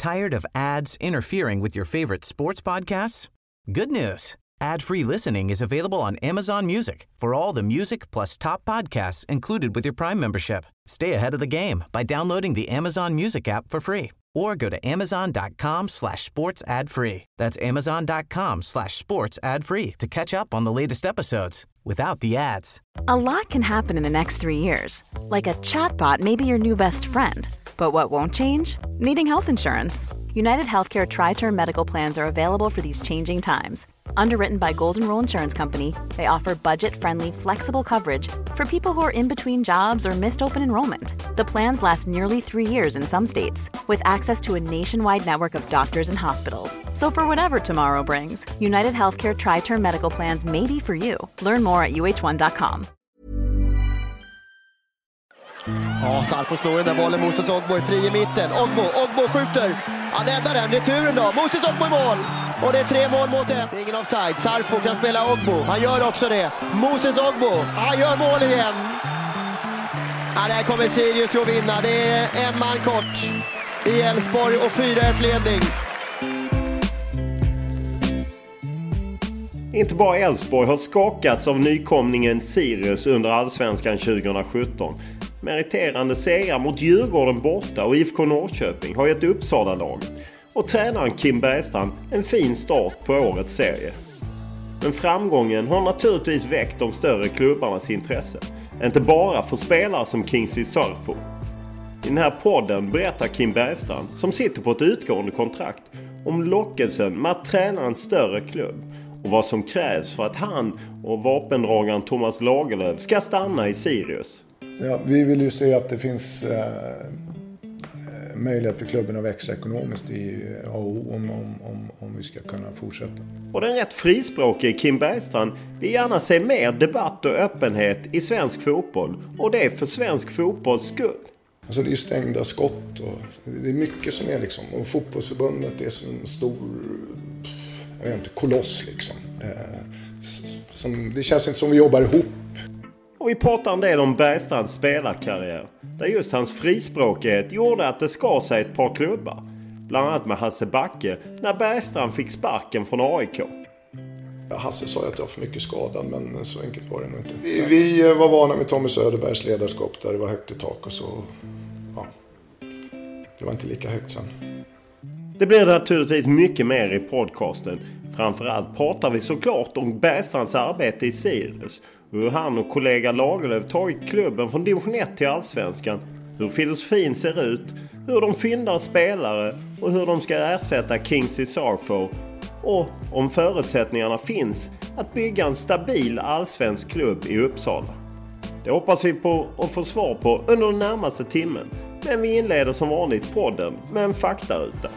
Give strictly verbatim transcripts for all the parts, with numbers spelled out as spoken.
Tired of ads interfering with your favorite sports podcasts? Good news. Ad-free listening is available on Amazon Music for all the music plus top podcasts included with your Prime membership. Stay ahead of the game by downloading the Amazon Music app for free or go to amazon.com slash sports ad free. That's amazon.com slash sports ad free to catch up on the latest episodes without the ads. A lot can happen in the next three years. Like a chatbot may be your new best friend. But what won't change? Needing health insurance. United Healthcare Tri-Term Medical Plans are available for these changing times. Underwritten by Golden Rule Insurance Company, they offer budget-friendly, flexible coverage for people who are in between jobs or missed open enrollment. The plans last nearly three years in some states, with access to a nationwide network of doctors and hospitals. So for whatever tomorrow brings, United Healthcare Tri-Term Medical Plans may be for you. Learn more at u h one dot com. Ja, Sarfo slår den där bollen. Moses Ogbo i fri i mitten. Ogbo, Ogbo skjuter. Han räddar den. Returen då. Moses Ogbo i mål. Och det är tre mål mot ett. Ingen offside. Sarfo kan spela Ogbo. Han gör också det. Moses Ogbo. Han gör mål igen. Ja, där kommer Sirius att vinna. Det är en man kort i Elfsborg och fyra ett ledning. Inte bara Elfsborg har skakats av nykomlingen Sirius under Allsvenskan tjugohundrasjutton. Meriterande segrar mot Djurgården borta och I F K Norrköping har gett Uppsala lag. Och tränaren Kim Bergstrand en fin start på årets serie. Men framgången har naturligtvis väckt de större klubbarnas intresse. Inte bara för spelare som Kingsley Sarfo. I den här podden berättar Kim Bergstrand, som sitter på ett utgående kontrakt, om lockelsen med att träna en större klubb och vad som krävs för att han och vapendragaren Thomas Lagerlöf ska stanna i Sirius. Ja, vi vill ju se att det finns eh, möjlighet för klubben att växa ekonomiskt i A O om, om, om, om vi ska kunna fortsätta. Och den rätt frispråkige Kim Bergstrand vill gärna se mer debatt och öppenhet i svensk fotboll. Och det är för svensk fotbolls skull. Alltså det är stängda skott och det är mycket som är liksom. Och fotbollsförbundet är som en stor, jag vet inte, koloss liksom. Eh, som, det känns inte som vi jobbar ihop. Och vi pratar en del om Bergstrands spelarkarriär. Där just hans frispråkighet gjorde att det skar sig ett par klubbar. Bland annat med Hasse Backe när Bergstrand fick sparken från A I K. Hasse sa att jag var för mycket skadad, men så enkelt var det nog inte. Vi, vi var vana med Tommy Söderbergs ledarskap där det var högt i tak och så. Ja, det var inte lika högt sen. Det blir naturligtvis mycket mer i podcasten. Framförallt pratar vi såklart om Bergstrands arbete i Sirius. Hur han och kollega Lagerlöf tagit klubben från division ett till Allsvenskan. Hur filosofin ser ut. Hur de fyndar spelare. Och hur de ska ersätta Kingsley Sarfo. Och om förutsättningarna finns att bygga en stabil allsvensk klubb i Uppsala. Det hoppas vi på att få svar på under den närmaste timmen. Men vi inleder som vanligt podden med en faktaruta.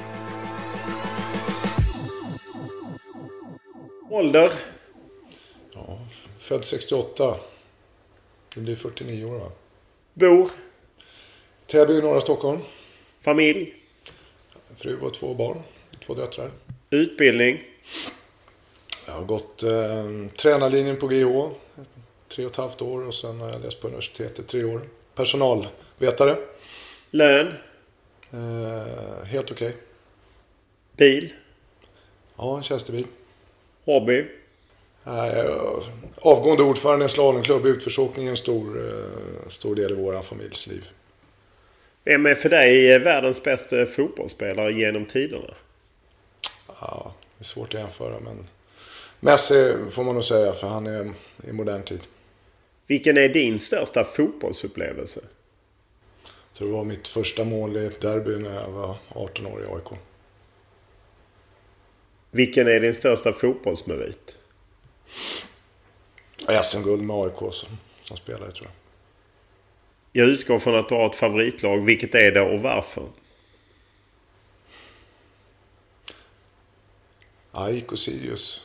Ålder? Ja, född sextioåtta. Det blir fyrtionio år, va? Bor? Täby i norra Stockholm. Familj? Fru och två barn. Två döttrar. Utbildning? Jag har gått eh, tränarlinjen på G H. Tre och ett halvt år. Och sen har jag läst på universitetet tre år. Personalvetare. Lön? Eh, helt okej. Okay. Bil? Ja, en tjänstebil. Hobby? Eh, avgående ordförande i en slalomklubb. Utförsåkning är en stor, eh, stor del i våra familjs liv. Vem är för dig världens bästa fotbollsspelare genom tiderna? Ja, det är svårt att jämföra, men Messi får man nog säga, för han är i modern tid. Vilken är din största fotbollsupplevelse? Jag tror det var mitt första mål i ett derby när jag var arton år i A I K. Vilken är din största fotbollsmerit? S M-guld med A I K som, som spelare, tror jag. Jag utgår från att du har ett favoritlag. Vilket är det och varför? A I K Sirius.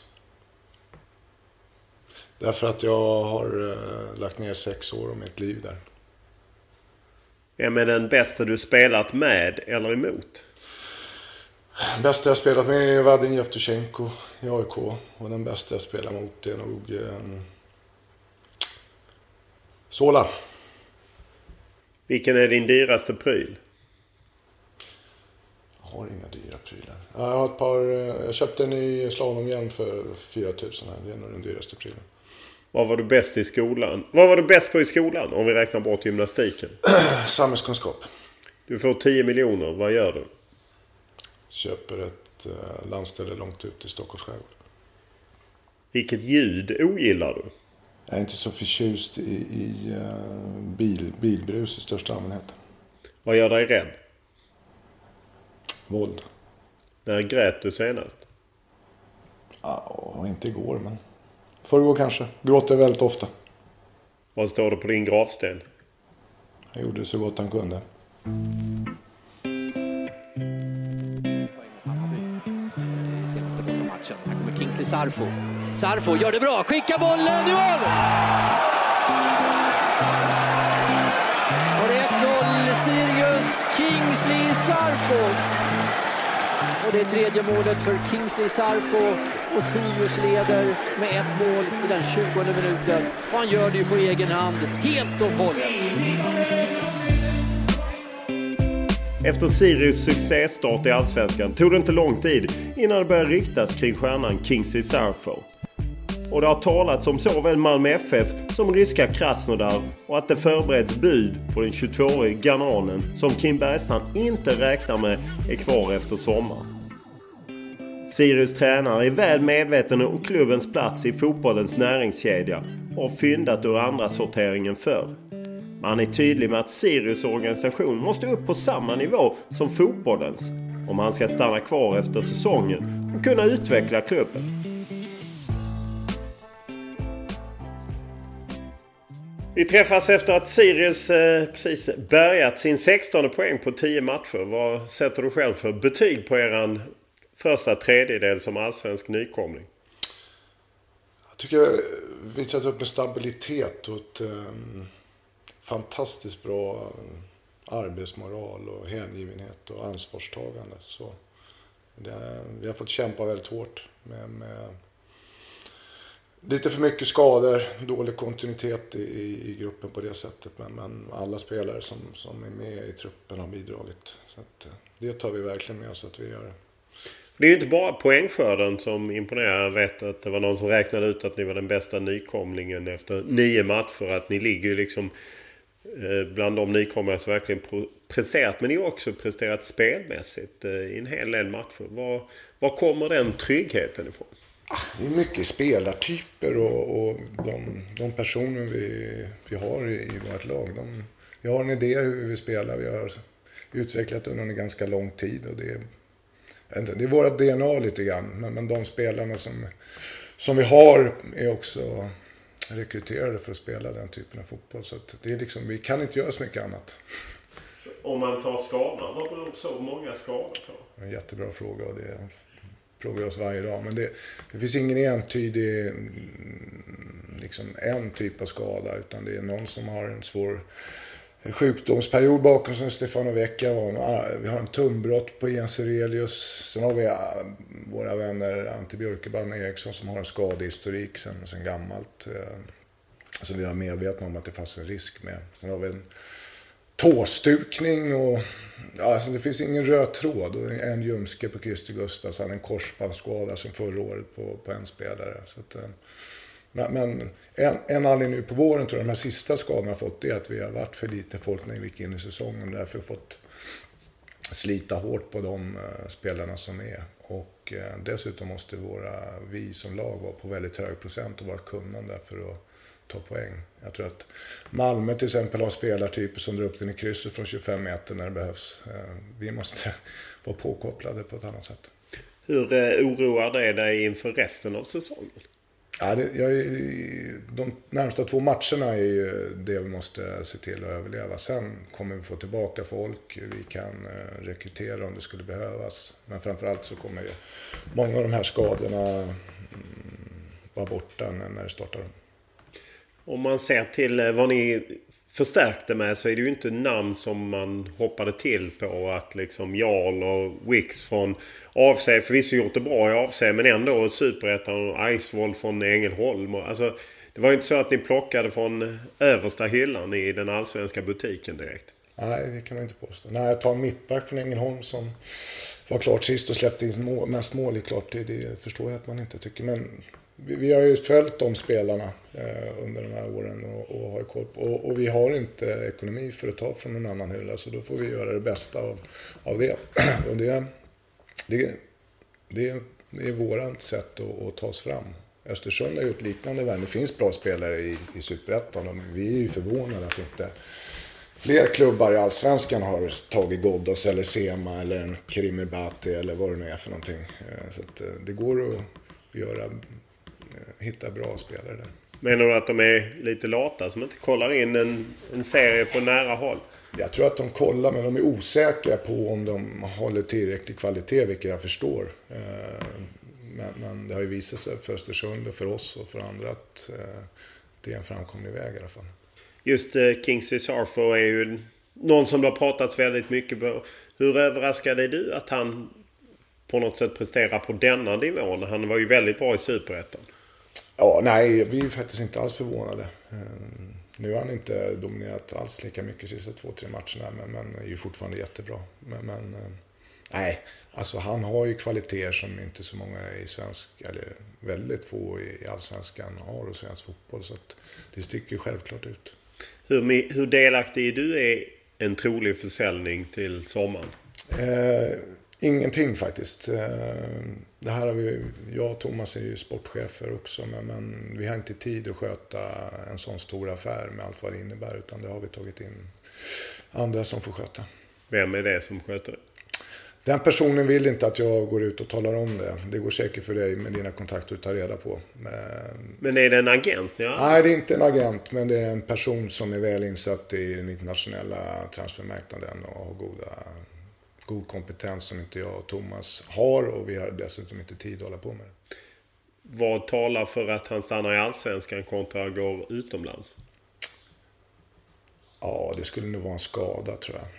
Därför att jag har uh, lagt ner sex år av mitt liv där. Vem är den bästa du spelat med eller emot? Den bästa jag spelat med är Vadim Yevtushenko i A I K. Och den bästa jag spelat mot är nog um, Sola. Vilken är din dyraste pryl? Ja, har inga dyra prylar. Jag har ett par, jag köpte en ny slalomhjälm för fyra tusen här. Det är nog den dyraste prylen. Vad var du bäst i skolan? Vad var du bäst på i skolan om vi räknar bort gymnastiken? Samhällskunskap. Du får tio miljoner. Vad gör du? Köper ett eh, landställe långt ut i Stockholms skärgård. Vilket ljud ogillar du? Jag är inte så förtjust i, i uh, bil, bilbrus i största allmänhet. Vad gör dig rädd? Våld. När grät du senast? Ja, inte igår, men förrgår kanske. Gråter väldigt ofta. Vad står det på din gravsten? Han gjorde så gott han kunde. Senaste bortamatchen. Här kommer Kingsley Sarfo. Sarfo gör det bra. Skicka bollen i mål! Och det är ett noll. Sirius Kingsley Sarfo. Och det är tredje målet för Kingsley Sarfo. Och Sirius leder med ett mål i den tjugonde minuten. Och han gör det ju på egen hand. Helt och hållet. Efter Sirius succéstart i Allsvenskan tog det inte lång tid innan det började ryktas kring stjärnan Kingsley Sarfo. Och det har talats om såväl Malmö F F som ryska Krasnodar och att det förbereds bud på den tjugotvåårige ghananen som Kim Bergstrand inte räknar med är kvar efter sommaren. Sirius tränare är väl medveten om klubbens plats i fotbollens näringskedja och har fyndat ur andra sorteringen förr. Han är tydlig med att Sirius organisation måste upp på samma nivå som fotbollens om han ska stanna kvar efter säsongen och kunna utveckla klubben. Vi träffas efter att Sirius eh, precis bärgat sin sextonde poäng på tio matcher. Vad sätter du själv för betyg på eran första tredjedel som allsvensk nykomling? Jag tycker vi visat upp en stabilitet och ett um, fantastiskt bra arbetsmoral och hängivenhet och ansvarstagande. Så det, vi har fått kämpa väldigt hårt med, med lite för mycket skador, dålig kontinuitet i, i gruppen på det sättet. Men, men alla spelare som, som är med i truppen har bidragit. Så att, det tar vi verkligen med oss att vi gör det. Det är ju inte bara poängskörden som imponerar. Jag vet att det var någon som räknade ut att ni var den bästa nykomlingen efter nio matcher. Att ni ligger ju liksom bland de nykomlingar som verkligen presterat. Men ni har också presterat spelmässigt i en hel del matcher. Var, var kommer den tryggheten ifrån? Det är mycket spelartyper och, och de, de personer vi, vi har i, i vårt lag. De, vi har en idé hur vi vill spela. Vi har utvecklat under en ganska lång tid. Och det, är, det är vårt D N A lite grann. Men, men de spelarna som, som vi har är också rekryterade för att spela den typen av fotboll. Så att det är liksom, vi kan inte göra så mycket annat. Om man tar skadorna, vad beror så många skador på? En jättebra fråga och det frågar vi oss varje dag. Men det, det finns ingen entydig liksom en typ av skada, utan det är någon som har en svår sjukdomsperiod bakom som Stefano Vecchia. Vi har en tumbrott på Ian Serelius. Sen har vi våra vänner Ante Björkeban och Eriksson som har en skadehistorik sen, sen gammalt. Så vi är medvetna om att det fanns en risk med. Sen har vi en tåstukning och ja, alltså det finns ingen röd tråd. Och en ljumske på Christer Gustafsson, en korsbandsskada som förra året på, på en spelare. Så att, men, men en, en anledning nu på våren tror jag de här sista skadorna har fått det är att vi har varit för lite folk när vi gick in i säsongen. Därför har vi fått slita hårt på de uh, spelarna som är. Och uh, dessutom måste våra, vi som lag vara på väldigt hög procent och vara kunnande för att ta poäng. Jag tror att Malmö till exempel har spelartyper som drar upp den i krysset från tjugofem meter när det behövs. Uh, vi måste vara påkopplade på ett annat sätt. Hur uh, oroar det dig inför resten av säsongen? Ja, det, jag, de närmsta två matcherna är ju det vi måste se till att överleva. Sen kommer vi få tillbaka folk. Vi kan uh, rekrytera om det skulle behövas. Men framförallt så kommer ju många av de här skadorna mm, vara borta när det startar. Om man ser till vad ni förstärkte med så är det ju inte namn som man hoppade till på att liksom Jarl och Wicks från A F C förvisso gjort det bra i A F C men ändå Superettan och Eidsvoll från Ängelholm. Alltså, det var ju inte så att ni plockade från översta hyllan i den allsvenska butiken direkt. Nej, det kan man inte påstå. Nej, jag tar en mittback från Ängelholm som var klart sist och släppte in mål, mest mål. Är klart, det, det förstår jag att man inte tycker. Men vi, vi har ju följt de spelarna eh, under de här åren och, och har koll på. Och, och vi har inte ekonomi för att ta från någon annan hylla, så då får vi göra det bästa av, av det. Och det, det, det, det är vårat sätt att, att ta oss fram. Östersund har gjort liknande värld. Det finns bra spelare i, i Superettan och vi är ju förvånade att inte fler klubbar i Allsvenskan har tagit Ghoddos eller Sema eller en Kirimirabati eller vad det nu är för någonting. Så att det går att göra, hitta bra spelare där. Menar du att de är lite lata som inte kollar in en, en serie på nära håll? Jag tror att de kollar, men de är osäkra på om de håller tillräcklig kvalitet, vilket jag förstår. Men, men det har ju visat sig för Östersund och för oss och för andra att det är en framkomlig väg i alla fall. Just eh, Kingsley Sarfo är ju någon som det har pratats väldigt mycket på. Hur överraskad är du att han på något sätt presterar på denna nivån? Han var ju väldigt bra i Superettan. Ja, nej, vi är faktiskt inte alls förvånade. Um, nu har han inte dominerat alls lika mycket de sista två, tre matcherna, men, men är ju fortfarande jättebra. Men, men um, nej, alltså han har ju kvaliteter som inte så många i svensk, eller väldigt få i Allsvenskan har och svensk fotboll, så att det sticker ju självklart ut. Hur, hur delaktig är du i en trolig försäljning till sommaren? Eh, ingenting faktiskt. Eh, det här har vi, jag och Thomas är ju sportchefer också, men, men vi har inte tid att sköta en sån stor affär med allt vad det innebär, utan det har vi tagit in andra som får sköta. Vem är det som sköter det? Den personen vill inte att jag går ut och talar om det. Det går säkert för dig med dina kontakter att ta reda på. Men, men är det en agent? Ja? Nej, det är inte en agent, men det är en person som är väl insatt i den internationella transfermarknaden och har goda, god kompetens som inte jag och Thomas har, och vi har dessutom inte tid att hålla på med det. Vad talar för att han stannar i Allsvenskan kontra går utomlands? Ja, det skulle nog vara en skada, tror jag.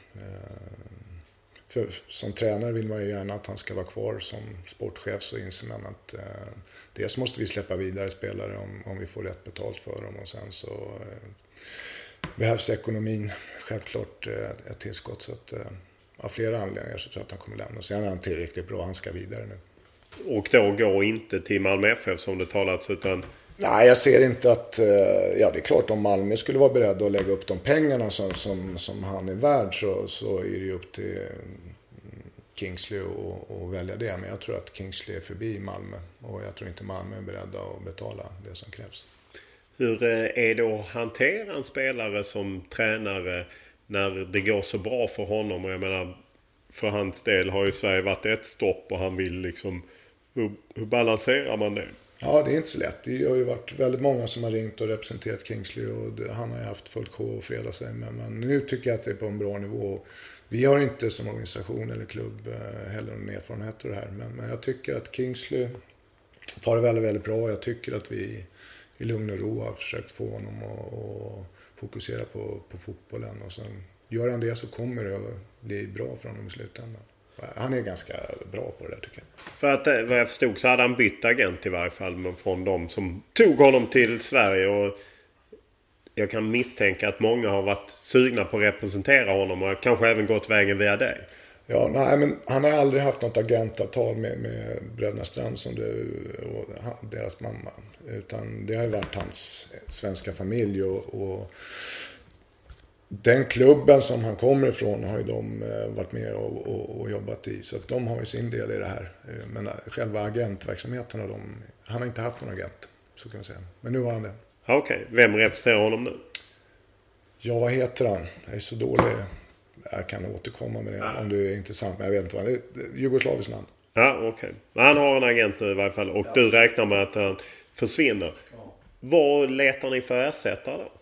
För som tränare vill man ju gärna att han ska vara kvar. Som sportchef så inser man att eh, dels måste vi släppa vidare spelare om, om vi får rätt betalt för dem. Och sen så eh, behövs ekonomin självklart eh, ett tillskott. Så att, eh, av flera anledningar så tror jag att han kommer lämna. Sen är han tillräckligt bra, han ska vidare nu. Och då går inte till Malmö F F som det talats, utan... Nej, jag ser inte att... Ja, det är klart om Malmö skulle vara beredd att lägga upp de pengarna som, som, som han är värd, så, så är det ju upp till Kingsley att välja det. Men jag tror att Kingsley är förbi Malmö, och jag tror inte Malmö är beredda att betala det som krävs. Hur är det att hantera en spelare som tränare när det går så bra för honom? Och jag menar, för hans del har ju Sverige varit ett stopp och han vill liksom... Hur, hur balanserar man det? Ja, det är inte så lätt. Det har ju varit väldigt många som har ringt och representerat Kingsley, och det, han har ju haft fullt sjå att freda sig med. Men nu tycker jag att det är på en bra nivå. Vi har inte som organisation eller klubb heller någon erfarenhet av det här. Men, men jag tycker att Kingsley tar det väldigt, väldigt bra. Jag tycker att vi i lugn och ro har försökt få honom att, att fokusera på, på fotbollen. Och sen gör han det så kommer det att bli bra för honom i slutändan. Han är ganska bra på det där, tycker jag. För att vad jag förstod så hade han bytt agent i varje fall från de som tog honom till Sverige. Och jag kan misstänka att många har varit sugna på att representera honom och kanske även gått vägen via dig. Ja, nej, men han har aldrig haft något agentavtal med, med Bröderna Strand som det, och deras mamma. Utan det har ju varit hans svenska familj, och, och den klubben som han kommer ifrån har ju de varit med och, och, och jobbat i. Så att de har ju sin del i det här. Men själva agentverksamheten har de... Han har inte haft någon agent, så kan man säga. Men nu har han det. Okej, okay. Vem representerar honom nu? Ja, vad heter han? Jag är så dålig. Jag kan återkomma med det ja. Om det är intressant. Men jag vet inte vad det är. Jugoslaviskt namn. Ja, okej. Okay. Han har en agent nu i varje fall. Och ja. Du räknar med att han försvinner. Ja. Vad letar ni för ersättare då?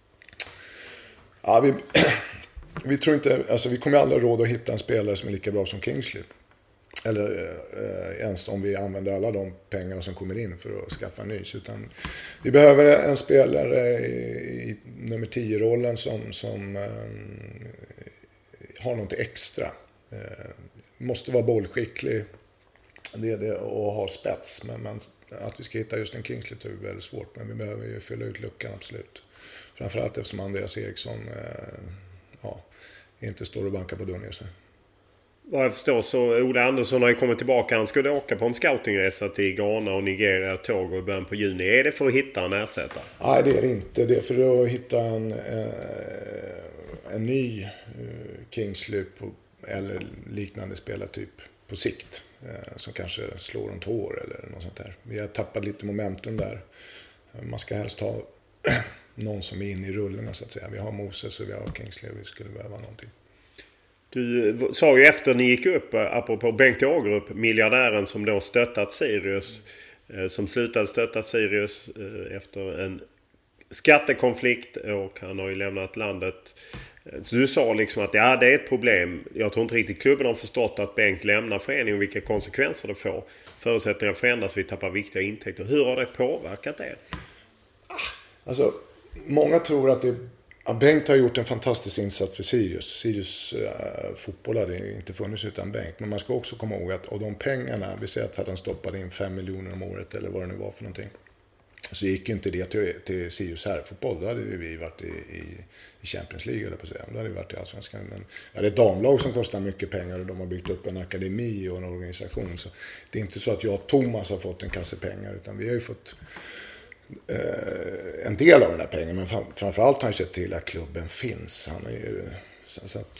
Ja, vi, vi tror inte, alltså vi kommer aldrig råd att hitta en spelare som är lika bra som Kingsley. Eller eh, ens om vi använder alla de pengarna som kommer in för att skaffa en ny. Utan vi behöver en spelare i, i nummer tio-rollen som, som eh, har något extra. Eh, måste vara bollskicklig, det är det, och ha spets. Men, men att vi ska hitta just en Kingsley är väldigt svårt. Men vi behöver ju fylla ut luckan, absolut. Framförallt eftersom Andreas Eriksson eh, ja, inte står och bankar på dörren just nu. Vad jag förstår så Ola Andersson har ju kommit tillbaka. Han skulle åka på en scoutingresa till Ghana och Nigeria Togo i början på juni. Är det för att hitta en ersättare? Nej, det är det inte. Det är för att hitta en, en ny Kingsley på, eller liknande spelartyp på sikt. Som kanske slår om två år eller något sånt där. Vi har tappat lite momentum där. Man ska helst ha någon som är inne i rullen så att säga. Vi har Moses och vi har Kingsley och vi skulle behöva någonting. Du sa ju efter ni gick upp, apropå Bengt Ågerup, miljardären som då stöttat Sirius, som slutade stötta Sirius efter en skattekonflikt och han har ju lämnat landet. Så du sa liksom att ja, det är ett problem. Jag tror inte riktigt klubben har förstått att Bengt lämnar föreningen och vilka konsekvenser det får. Förutsättningar förändras, vi tappar viktiga intäkter. Hur har det påverkat er? Alltså, många tror att det Ja, Bengt har gjort en fantastisk insats för Sirius. Sirius äh, fotboll hade inte funnits utan Bengt. Men man ska också komma ihåg att av de pengarna, vi säger att han stoppade in fem miljoner om året eller vad det nu var för någonting. Så gick ju inte det till, till Sirius herrfotboll. Då hade vi varit i, i, i Champions League eller på säga. Då hade vi varit i Allsvenskan. Men det är ett damlag som kostar mycket pengar och de har byggt upp en akademi och en organisation. Så det är inte så att jag och Thomas har fått en kasse pengar utan vi har ju fått en del av den där pengen, men framförallt har han sett till att klubben finns. Han är ju så att,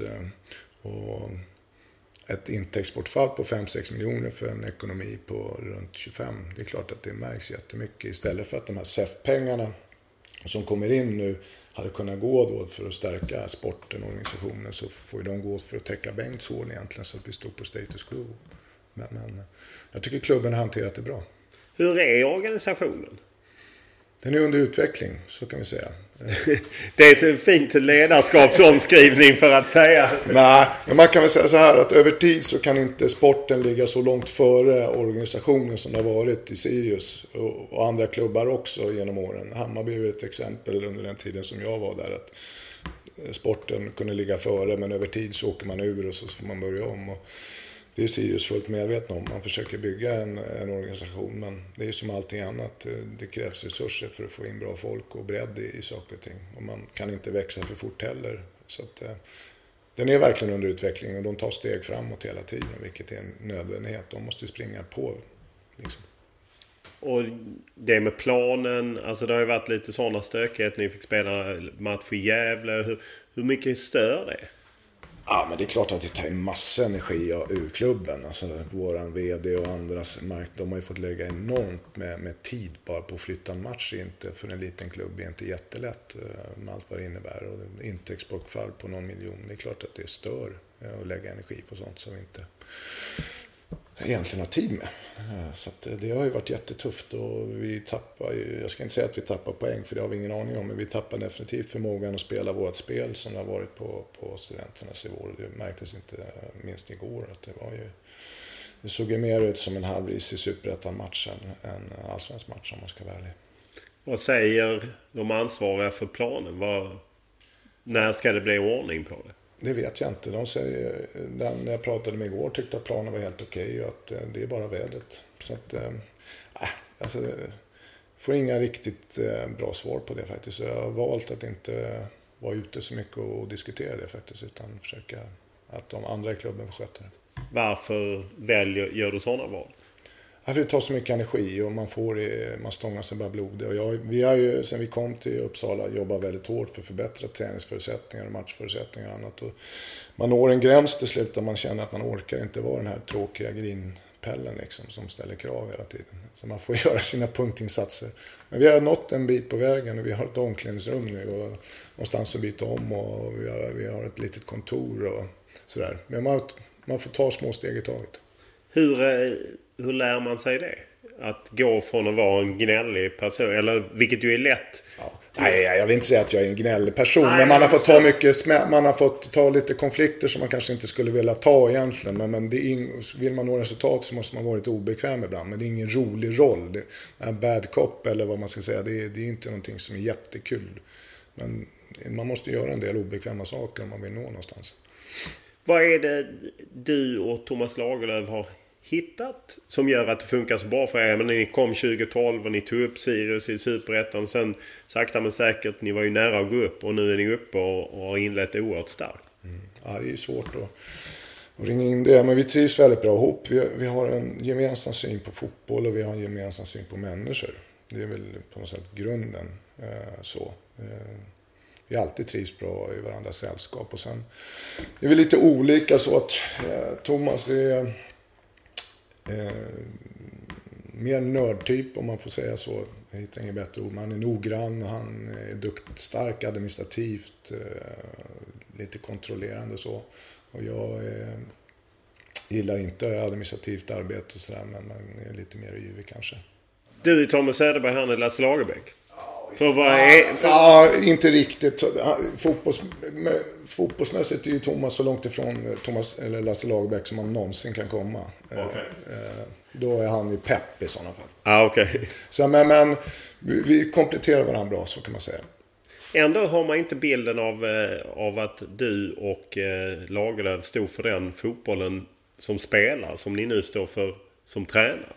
och ett intäktsbortfall på fem sex miljoner för en ekonomi på runt tjugofem. Det är klart att det märks jättemycket istället för att de här S E F-pengarna som kommer in nu hade kunnat gå då för att stärka sporten och organisationen, så får de gå för att täcka Bengts hål egentligen så att vi står på status quo. Men, men jag tycker klubben har hanterat det bra. Hur är organisationen? Den är under utveckling, så kan vi säga. Det är ett fint ledarskapsomskrivning för att säga. Nej, men man kan väl säga så här att över tid så kan inte sporten ligga så långt före organisationen som det har varit i Sirius och, och andra klubbar också genom åren. Hammarby är ett exempel under den tiden som jag var där, att sporten kunde ligga före, men över tid så åker man ur och så får man börja om. Och det är Sirius fullt medveten om. Man försöker bygga en, en organisation, men det är som allting annat. Det krävs resurser för att få in bra folk och bredd i, i saker och ting. Och man kan inte växa för fort heller. Så att, eh, den är verkligen under utveckling och de tar steg framåt hela tiden, vilket är en nödvändighet. De måste springa på. Liksom. Och det med planen, alltså det har ju varit lite sådana stökigheter. Ni fick spela match i Gävle. Hur, hur mycket stör det? Ja, men det är klart att det tar en massa energi ur klubben. Alltså, våran vd och andras mark, de har ju fått lägga enormt med, med tid bara på att flytta en match. Inte för en liten klubb är inte jättelätt med allt vad det innebär. Och intäktsbortfall på någon miljon, det är klart att det stör att lägga energi på sånt som vi inte egentligen har tid med. Så att det har ju varit jättetufft och vi tappar ju, jag ska inte säga att vi tappar poäng för det har vi ingen aning om, men vi tappar definitivt förmågan att spela vårt spel som det har varit på, på studenternas i vår. Det märktes inte minst igår att det var ju, det såg ju mer ut som en halvrisig superettan-match än en allsvensk match om man ska vara ärlig. Vad säger de ansvariga för planen? Vad, när ska det bli ordning på det? Det vet jag inte. De säger, den jag pratade med igår tyckte att planen var helt okej och att det är bara vädret. Så att, äh, alltså, får inga riktigt äh, bra svar på det faktiskt. Så jag har valt att inte vara ute så mycket och diskutera det faktiskt, utan försöka att de andra i klubben får sköta det. Varför väljer, gör du sådana val? Ja, för det tar så mycket energi och man får man stångar sig bara blod. Och jag, vi har ju, sen vi kom till Uppsala, jobbat väldigt hårt för att förbättra träningsförutsättningar och matchförutsättningar och annat. Och man når en gräns till slut där man känner att man orkar inte vara den här tråkiga grinpellen liksom, som ställer krav hela tiden. Så man får göra sina punktinsatser. Men vi har nått en bit på vägen och vi har ett omklädningsrum nu och någonstans att byta om och vi har, vi har ett litet kontor och sådär. Men man, man får ta små steg i taget. Hur, hur lär man sig det? Att gå från att vara en gnällig person, eller vilket ju är lätt. Ja. Nej, jag vill inte säga att jag är en gnällig person, nej, men man har fått ta mycket, man har fått ta lite konflikter som man kanske inte skulle vilja ta egentligen. Men, men det är ing, vill man nå resultat så måste man vara lite obekväm ibland. Men det är ingen rolig roll. Det är en bad cop eller vad man ska säga. Det är, det är inte någonting som är jättekul. Men man måste göra en del obekväma saker om man vill nå någonstans. Vad är det du och Thomas Lagerlöf har hittat som gör att det funkar så bra för er? Men ni kom tjugo tolv och ni tog upp Sirius i Superettan. Sen sakta men säkert, ni var ju nära att gå upp och nu är ni uppe och, och har inlett oerhört starkt. Mm. Ja, det är ju svårt att och ringa in det. Men vi trivs väldigt bra ihop. Vi, vi har en gemensam syn på fotboll och vi har en gemensam syn på människor. Det är väl på något sätt grunden. Eh, så. Eh, vi alltid trivs bra i varandras sällskap. Och sen är vi lite olika så att eh, Thomas är eh, mer nördtyp om man får säga så. Jag hittar inget bättre ord. Han är noggrann och han är dukt, stark administrativt. Eh, lite kontrollerande så. Och jag eh, gillar inte administrativt arbete och sådär, men man är lite mer yvig kanske. Du är Thomas Söderberg, han är Lasse Lagerbäck. För vad är... För... Ja, inte riktigt. Fotbolls... Fotbollsmässigt är ju Thomas så långt ifrån Thomas, eller Lasse Lagerbäck som man någonsin kan komma. Okay. Då är han ju pepp i sådana fall. Ah, okay. Så, men, men vi kompletterar varandra bra, så kan man säga. Ändå har man inte bilden av, av att du och Lagerlöf stod för den fotbollen som spelar, som ni nu står för som tränare.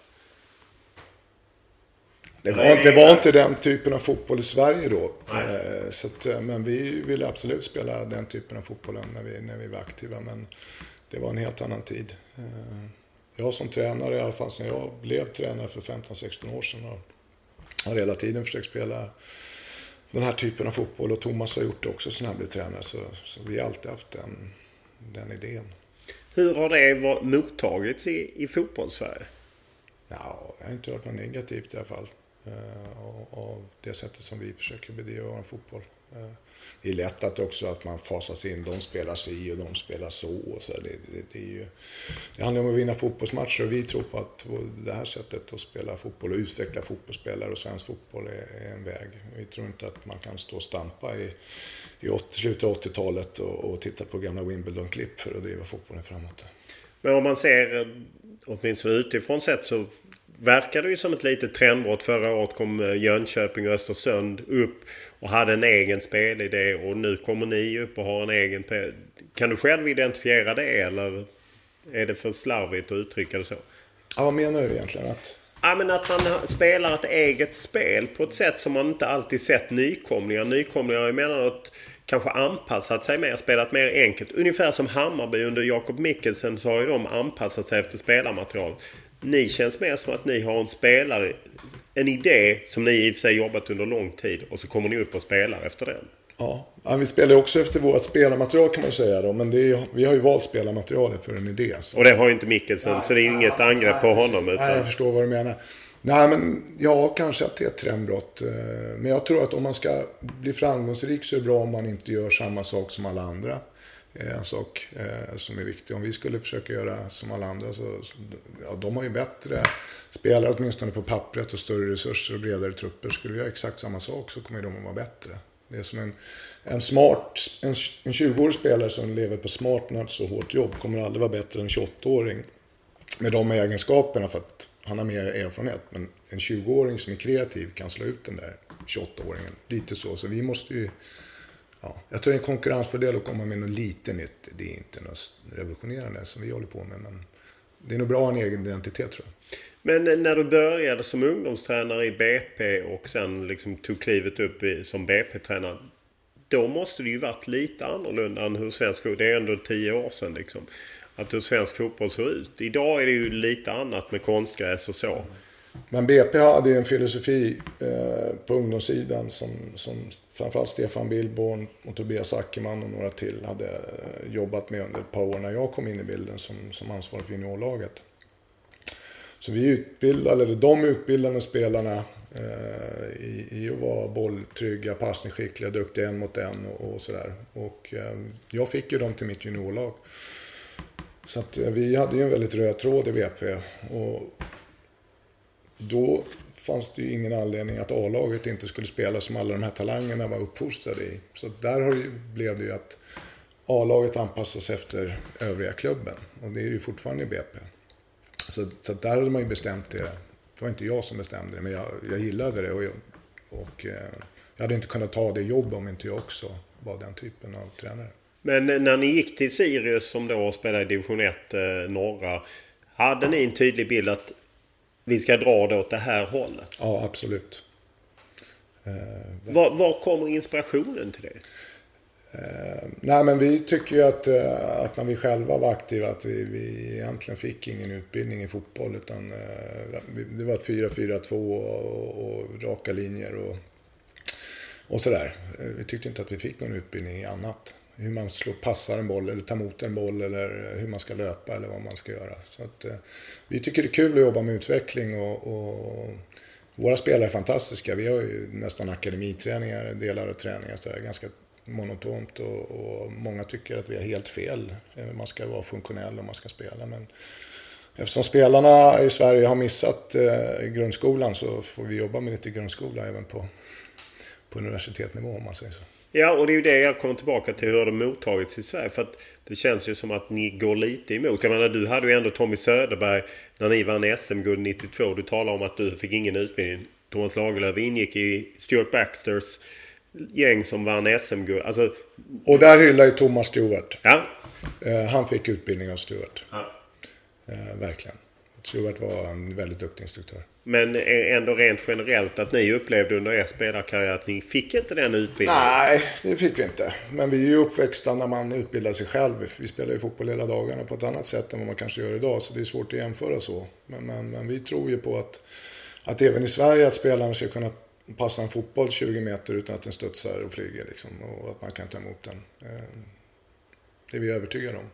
Det var, det var inte den typen av fotboll i Sverige då. Eh, så att, men vi ville absolut spela den typen av fotboll när vi, när vi var aktiva. Men det var en helt annan tid. Eh, jag som tränare, i alla fall sen jag blev tränare för femton sexton år sedan, och har hela tiden försökt spela den här typen av fotboll. Och Thomas har gjort det också sen han blev tränare. Så, så vi har alltid haft den, den idén. Hur har det mottagits i, i fotbollssverige? Ja, jag har inte hört något negativt i alla fall. Av det sättet som vi försöker bedriva vår fotboll. Det är lätt att också att man fasas in, de spelar sig och de spelar så. Och så. Det, det, det, är ju, det handlar om att vinna fotbollsmatcher, och vi tror på att det här sättet att spela fotboll och utveckla fotbollsspelare och svensk fotboll är, är en väg. Vi tror inte att man kan stå och stampa i, i åttio, slutet av åttiotalet och, och titta på gamla Wimbledon-klipp för att driva fotbollen framåt. Men om man ser, åtminstone utifrån sett, så verkar det ju som ett litet trendbrott. Förra året kom Jönköping och Östersund upp och hade en egen spelidé, och nu kommer ni upp och har en egen. Kan du själv identifiera det, eller är det för slarvigt att uttrycka det så? Ja, vad menar du egentligen? Att... Ja, men att man spelar ett eget spel på ett sätt som man inte alltid sett nykomlingar. Nykomlingar, jag menar att kanske anpassat sig mer, spelat mer enkelt. Ungefär som Hammarby under Jakob Mikkelsen, så har ju de anpassat sig efter spelarmaterial. Ni känns mer som att ni har en spelare, en idé som ni i och för sig jobbat under lång tid, och så kommer ni upp och spelar efter den. Ja, ja, vi spelar också efter vårt spelarmaterial kan man säga då, men det är, vi har ju valt spelarmaterialet för en idé. Så. Och det har ju inte Mikkelsen, nej, så det är inget nej, angrepp nej, på honom. Utan... Nej, jag förstår vad du menar. Nej, men ja, kanske att det är ett trendbrott. Men jag tror att om man ska bli framgångsrik så är det bra om man inte gör samma sak som alla andra. En sak eh, som är viktig. Om vi skulle försöka göra som alla andra, så ja, de har ju bättre spelare åtminstone på pappret och större resurser och bredare trupper. Skulle vi göra exakt samma sak så kommer de att vara bättre. Det är som en, en smart, en, en tjugoårig spelare som lever på smart nöds och hårt jobb kommer aldrig vara bättre än en tjugoåttaåring med de egenskaperna, för att han har mer erfarenhet. Men en tjugoåring som är kreativ kan slå ut den där tjugoåttaåringen. Lite så, så vi måste ju... Ja, jag tror det är en konkurrensfördel att komma med något lite nytt. Det är inte något revolutionerande som vi håller på med, men det är nog bra att ha en egen identitet, tror jag. Men när du började som ungdomstränare i B P och sen liksom tog klivet upp i, som B P-tränare, då måste det ju varit lite annorlunda än hur svensk fotboll, det är ändå tio år sedan liksom, att hur svensk fotboll ser ut. Idag är det ju lite annat med konstgräs och så. Men B P hade ju en filosofi eh, på ungdomssidan som, som framförallt Stefan Billborn och Tobias Ackerman och några till hade eh, jobbat med under ett par år när jag kom in i bilden som, som ansvarig för juniorlaget. Så vi utbildade, eller de utbildade spelarna eh, i, i att vara bolltrygga, passningsskickliga, duktiga en mot en och, och sådär. Och eh, jag fick ju dem till mitt juniorlag. Så att eh, vi hade ju en väldigt röd tråd i B P, och då fanns det ju ingen anledning att A-laget inte skulle spela som alla de här talangerna var uppfostrade i. Så där har det, blev det ju att A-laget anpassas efter övriga klubben. Och det är ju fortfarande i B P. Så, så där hade man ju bestämt det. Det var inte jag som bestämde det, men jag, jag gillade det. Och, jag, och eh, jag hade inte kunnat ta det jobb om inte jag också var den typen av tränare. Men när ni gick till Sirius, som då spelade i division ett eh, norra, hade ni en tydlig bild att vi ska dra det åt det här hållet? Ja, absolut. Eh, var, var kommer inspirationen till det? Eh, nej, men vi tycker ju att, eh, att när vi själva var aktiva att vi, vi egentligen fick ingen utbildning i fotboll, utan eh, det var ett fyra fyra två och, och raka linjer och, och sådär. Eh, vi tyckte inte att vi fick någon utbildning i annat. Hur man slår, passar en boll eller tar emot en boll eller hur man ska löpa eller vad man ska göra. Så att, eh, vi tycker det är kul att jobba med utveckling och, och våra spelare är fantastiska. Vi har ju nästan akademiträningar, delar av träningar, så där, ganska monotont och, och många tycker att vi har helt fel. Man ska vara funktionell och man ska spela. Men eftersom spelarna i Sverige har missat eh, grundskolan så får vi jobba med lite grundskola även på, på universitetsnivå, om man säger så. Ja, och det är ju det jag kommer tillbaka till, hur det mottagits i Sverige. För att det känns ju som att ni går lite emot. Jag menar, du hade ju ändå Tommy Söderberg när ni vann S M-guld nittiotvå. Du talar om att du fick ingen utbildning. Thomas Lagerlöf ingick i Stuart Baxters gäng som vann S M-guld. Alltså... Och där hyllar ju Thomas Stewart. Ja. Eh, han fick utbildning av Stewart. Ja. Eh, verkligen. Stewart var en väldigt duktig instruktör. Men ändå rent generellt att ni upplevde under er spelarkarriär att ni fick inte den utbildningen? Nej, det fick vi inte. Men vi är ju uppväxta när man utbildar sig själv. Vi spelar ju fotboll hela dagarna på ett annat sätt än vad man kanske gör idag. Så det är svårt att jämföra så. Men, men, men vi tror ju på att, att även i Sverige att spelarna ska kunna passa en fotboll tjugo meter utan att den studsar och flyger. Liksom, och att man kan ta emot den. Det är vi övertygade om.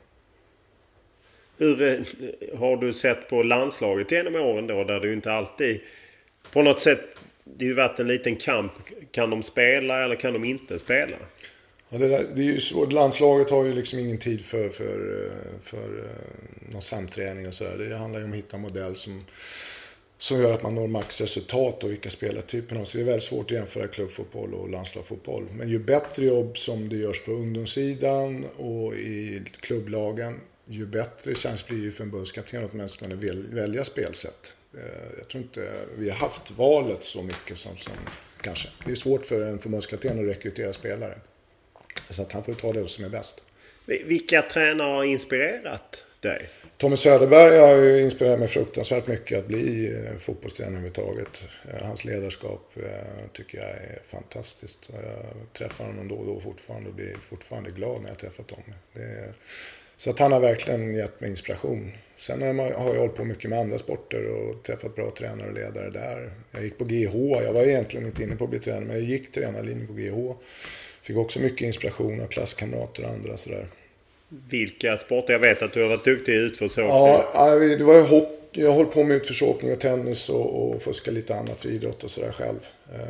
Hur har du sett på landslaget genom åren då, där du inte alltid på något sätt, det har ju varit en liten kamp, kan de spela eller kan de inte spela? Ja, det, där, det är ju svårt. Landslaget har ju liksom ingen tid för, för, för någon samträning och sådär. Det handlar ju om att hitta en modell som, som gör att man når maxresultat och vilka spelartyper har. Så det är väldigt svårt att jämföra klubbfotboll och landslagsfotboll. Men ju bättre jobb som det görs på ungdomssidan och i klubblagen, ju bättre chans blir ju för en förbundskapten att åtminstone välja spelsätt. Jag tror inte vi har haft valet så mycket som, som kanske. Det är svårt för en förbundskapten att rekrytera spelare. Så att han får ta det som är bäst. Vilka tränare har inspirerat dig? Tommy Söderberg har ju inspirerat mig fruktansvärt mycket att bli fotbollstränare överhuvudtaget. Hans ledarskap tycker jag är fantastiskt. Jag träffar honom då och då fortfarande och blir fortfarande glad när jag träffat Tommy. Det är... Så att han har verkligen gett mig inspiration. Sen har jag hållit på mycket med andra sporter och träffat bra tränare och ledare där. Jag gick på G H. Jag var egentligen inte inne på att bli tränare, men jag gick tränarlinjen på G H. Fick också mycket inspiration av klasskamrater och andra sådär. Vilka sporter? Jag vet att du har varit duktig i utförsåkning. Ja, det var hockey. Jag har hållit på med utförsåkning och tennis och, och fuska lite annat för idrott och sådär själv.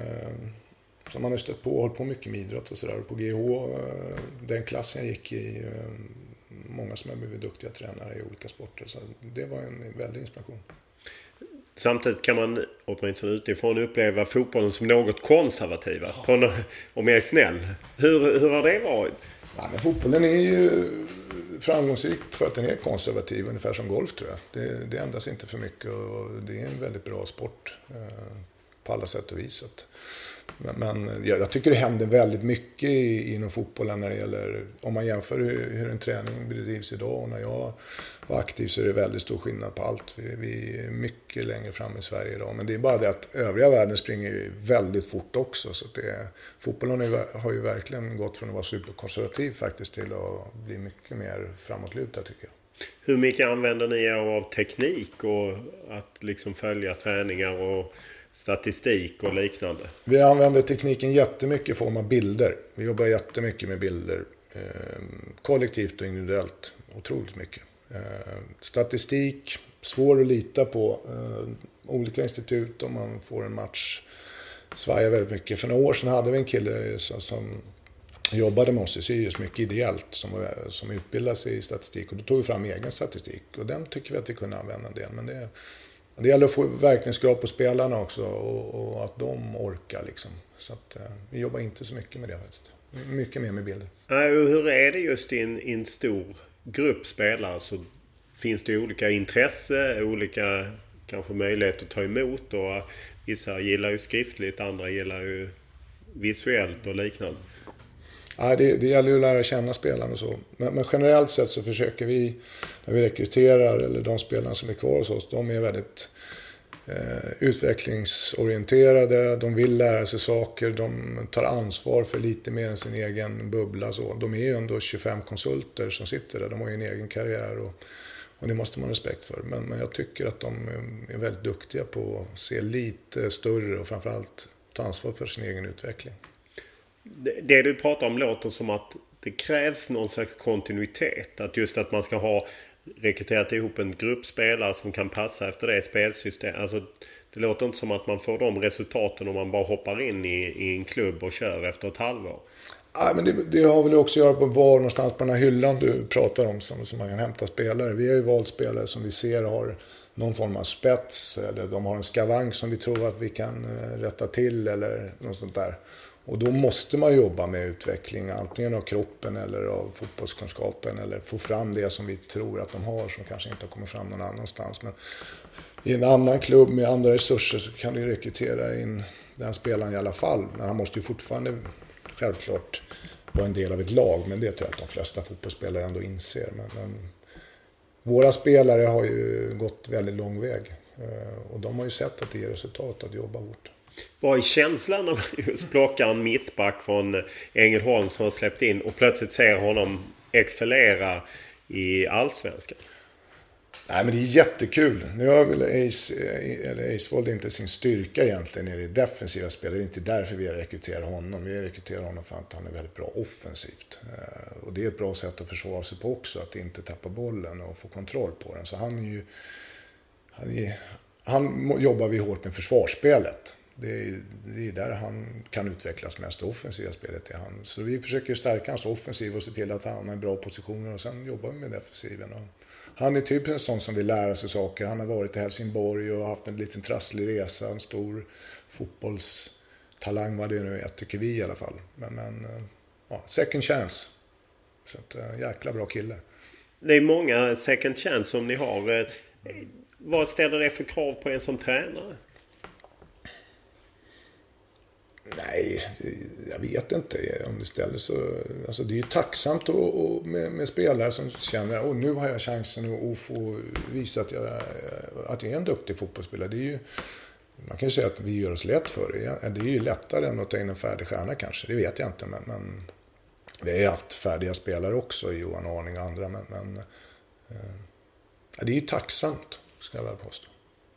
Så man har stött på och hållit på mycket med idrott och sådär. På G H, den klassen jag gick i, många som har blivit duktiga tränare i olika sporter. Så det var en väldig inspiration. Samtidigt kan man åtminstone utifrån uppleva fotbollen som något konservativa. Ja. På no- om jag är snäll. Hur, hur har det varit? Ja, men fotbollen är ju framgångsrik för att den är konservativ. Ungefär som golf, tror jag. Det, det ändras inte för mycket och det är en väldigt bra sport eh, på alla sätt och vis. Men, men jag, jag tycker det händer väldigt mycket i, inom fotbollen när det gäller, om man jämför hur, hur en träning bedrivs idag och när jag var aktiv, så är det väldigt stor skillnad på allt. Vi, vi är mycket längre fram i Sverige idag, men det är bara det att övriga världen springer ju väldigt fort också. Så att det, fotbollen är, har ju verkligen gått från att vara superkonservativ faktiskt till att bli mycket mer framåtlutad, tycker jag. Hur mycket använder ni av teknik och att liksom följa träningar och statistik och liknande? Vi använder tekniken jättemycket i form av bilder. Vi jobbar jättemycket med bilder. Eh, kollektivt och individuellt. Otroligt mycket. Eh, statistik, svår att lita på. Eh, olika institut, om man får en match, svajar väldigt mycket. För några år sedan hade vi en kille som, som jobbade med oss i Sirius mycket ideellt. Som, som utbildade sig i statistik. Och då tog vi fram egen statistik. Och den tycker vi att vi kunde använda en del. Men det Det gäller att få verkningsgrad på spelarna också och, och att de orkar liksom. Så att, eh, vi jobbar inte så mycket med det faktiskt. Mycket mer med bilder. Nej, hur är det just i en, i en stor grupp spelare, så finns det olika intresse, olika kanske möjlighet att ta emot, och vissa gillar ju skriftligt, andra gillar ju visuellt och liknande. Ja, det, det gäller ju att lära känna spelarna och så. Men, men generellt sett så försöker vi, när vi rekryterar, eller de spelarna som är kvar hos oss, de är väldigt eh, utvecklingsorienterade, de vill lära sig saker, de tar ansvar för lite mer än sin egen bubbla. Så de är ju ändå tjugofem konsulter som sitter där, de har ju en egen karriär och, och det måste man ha respekt för. Men, men jag tycker att de är väldigt duktiga på att se lite större och framförallt ta ansvar för sin egen utveckling. Det, det du pratar om låter som att det krävs någon slags kontinuitet. Att just att man ska ha rekryterat ihop en grupp spelare som kan passa efter det spelsystemet. Alltså, det låter inte som att man får de resultaten om man bara hoppar in i, i en klubb och kör efter ett halvår. Ja, men det, det har väl också att göra på var någonstans på den här hyllan du pratar om som, som man kan hämta spelare. Vi har ju valt spelare som vi ser har någon form av spets eller de har en skavank som vi tror att vi kan rätta till eller något sånt där. Och då måste man jobba med utveckling antingen av kroppen eller av fotbollskunskapen eller få fram det som vi tror att de har som kanske inte har kommit fram någon annanstans. Men i en annan klubb med andra resurser så kan du rekrytera in den spelaren i alla fall. Men han måste ju fortfarande självklart vara en del av ett lag, men det tror jag att de flesta fotbollsspelare ändå inser. Men, men våra spelare har ju gått väldigt lång väg och de har ju sett att det ger resultat att jobba hårt. Vad är känslan när man just plockar en mittback från Ängelholm som har släppt in och plötsligt ser honom excellera i allsvenskan? Nej, men det är jättekul. Nu har väl Ace, eller Eidsvold inte sin styrka egentligen i det defensiva spelet. Det är inte därför vi rekryterar honom. Vi rekryterar honom för att han är väldigt bra offensivt. Och det är ett bra sätt att försvara sig på också. Att inte tappa bollen och få kontroll på den. Så han är ju... Han, är, han jobbar vi hårt med försvarsspelet. Det är, det är där han kan utvecklas mest. Offensiva spelet är han. Så vi försöker stärka hans offensiv och se till att han har bra positioner. Och sen jobbar vi med defensiven. Och han är typ en sån som vill lära sig saker. Han har varit i Helsingborg och haft en liten trasslig resa. En stor fotbollstalang, vad det nu är, tycker vi i alla fall. Men, men ja, second chance. Så att, jäkla bra kille. Det är många second chance som ni har. Vad ställer det för krav på en som tränare? Nej, jag vet inte om det ställer så. Alltså det är ju tacksamt och, och med, med spelare som känner att oh, nu har jag chansen att få visa att jag, att jag är en duktig fotbollsspelare. Det är ju, man kan ju säga att vi gör oss lätt för det. Det är ju lättare än att ta in en färdig stjärna kanske. Det vet jag inte. Men, men vi har haft färdiga spelare också, Johan Arning och andra. Men, men ja, det är ju tacksamt, ska jag väl påstå.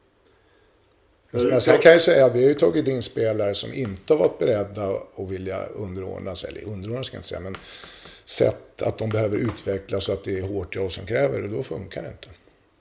Men sen kan jag säga att vi har ju tagit in spelare som inte har varit beredda att vilja underordnas, eller underordnas ska jag inte säga, men sett att de behöver utvecklas så att det är hårt jobb som kräver, och då funkar det inte.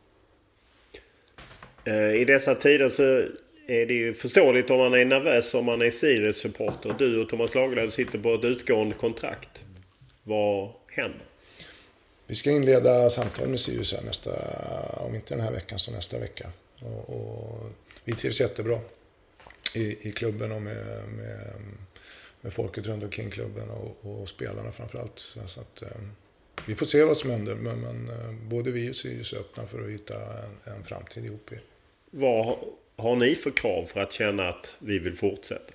I dessa tider så är det ju förståeligt om man är nervös om man är Sirius-supporter. Du och Thomas Lagerlöf sitter på ett utgående kontrakt. Vad händer? Vi ska inleda samtal med Sirius här nästa, om inte den här veckan så nästa vecka. Och, och vi trivs jättebra i, i klubben och med, med, med folket runt omkring klubben och, och spelarna framförallt. Så, så att, um, vi får se vad som händer, men, men uh, både vi och Sirius är öppna för att hitta en, en framtid ihop. I. Vad har ni för krav för att känna att vi vill fortsätta?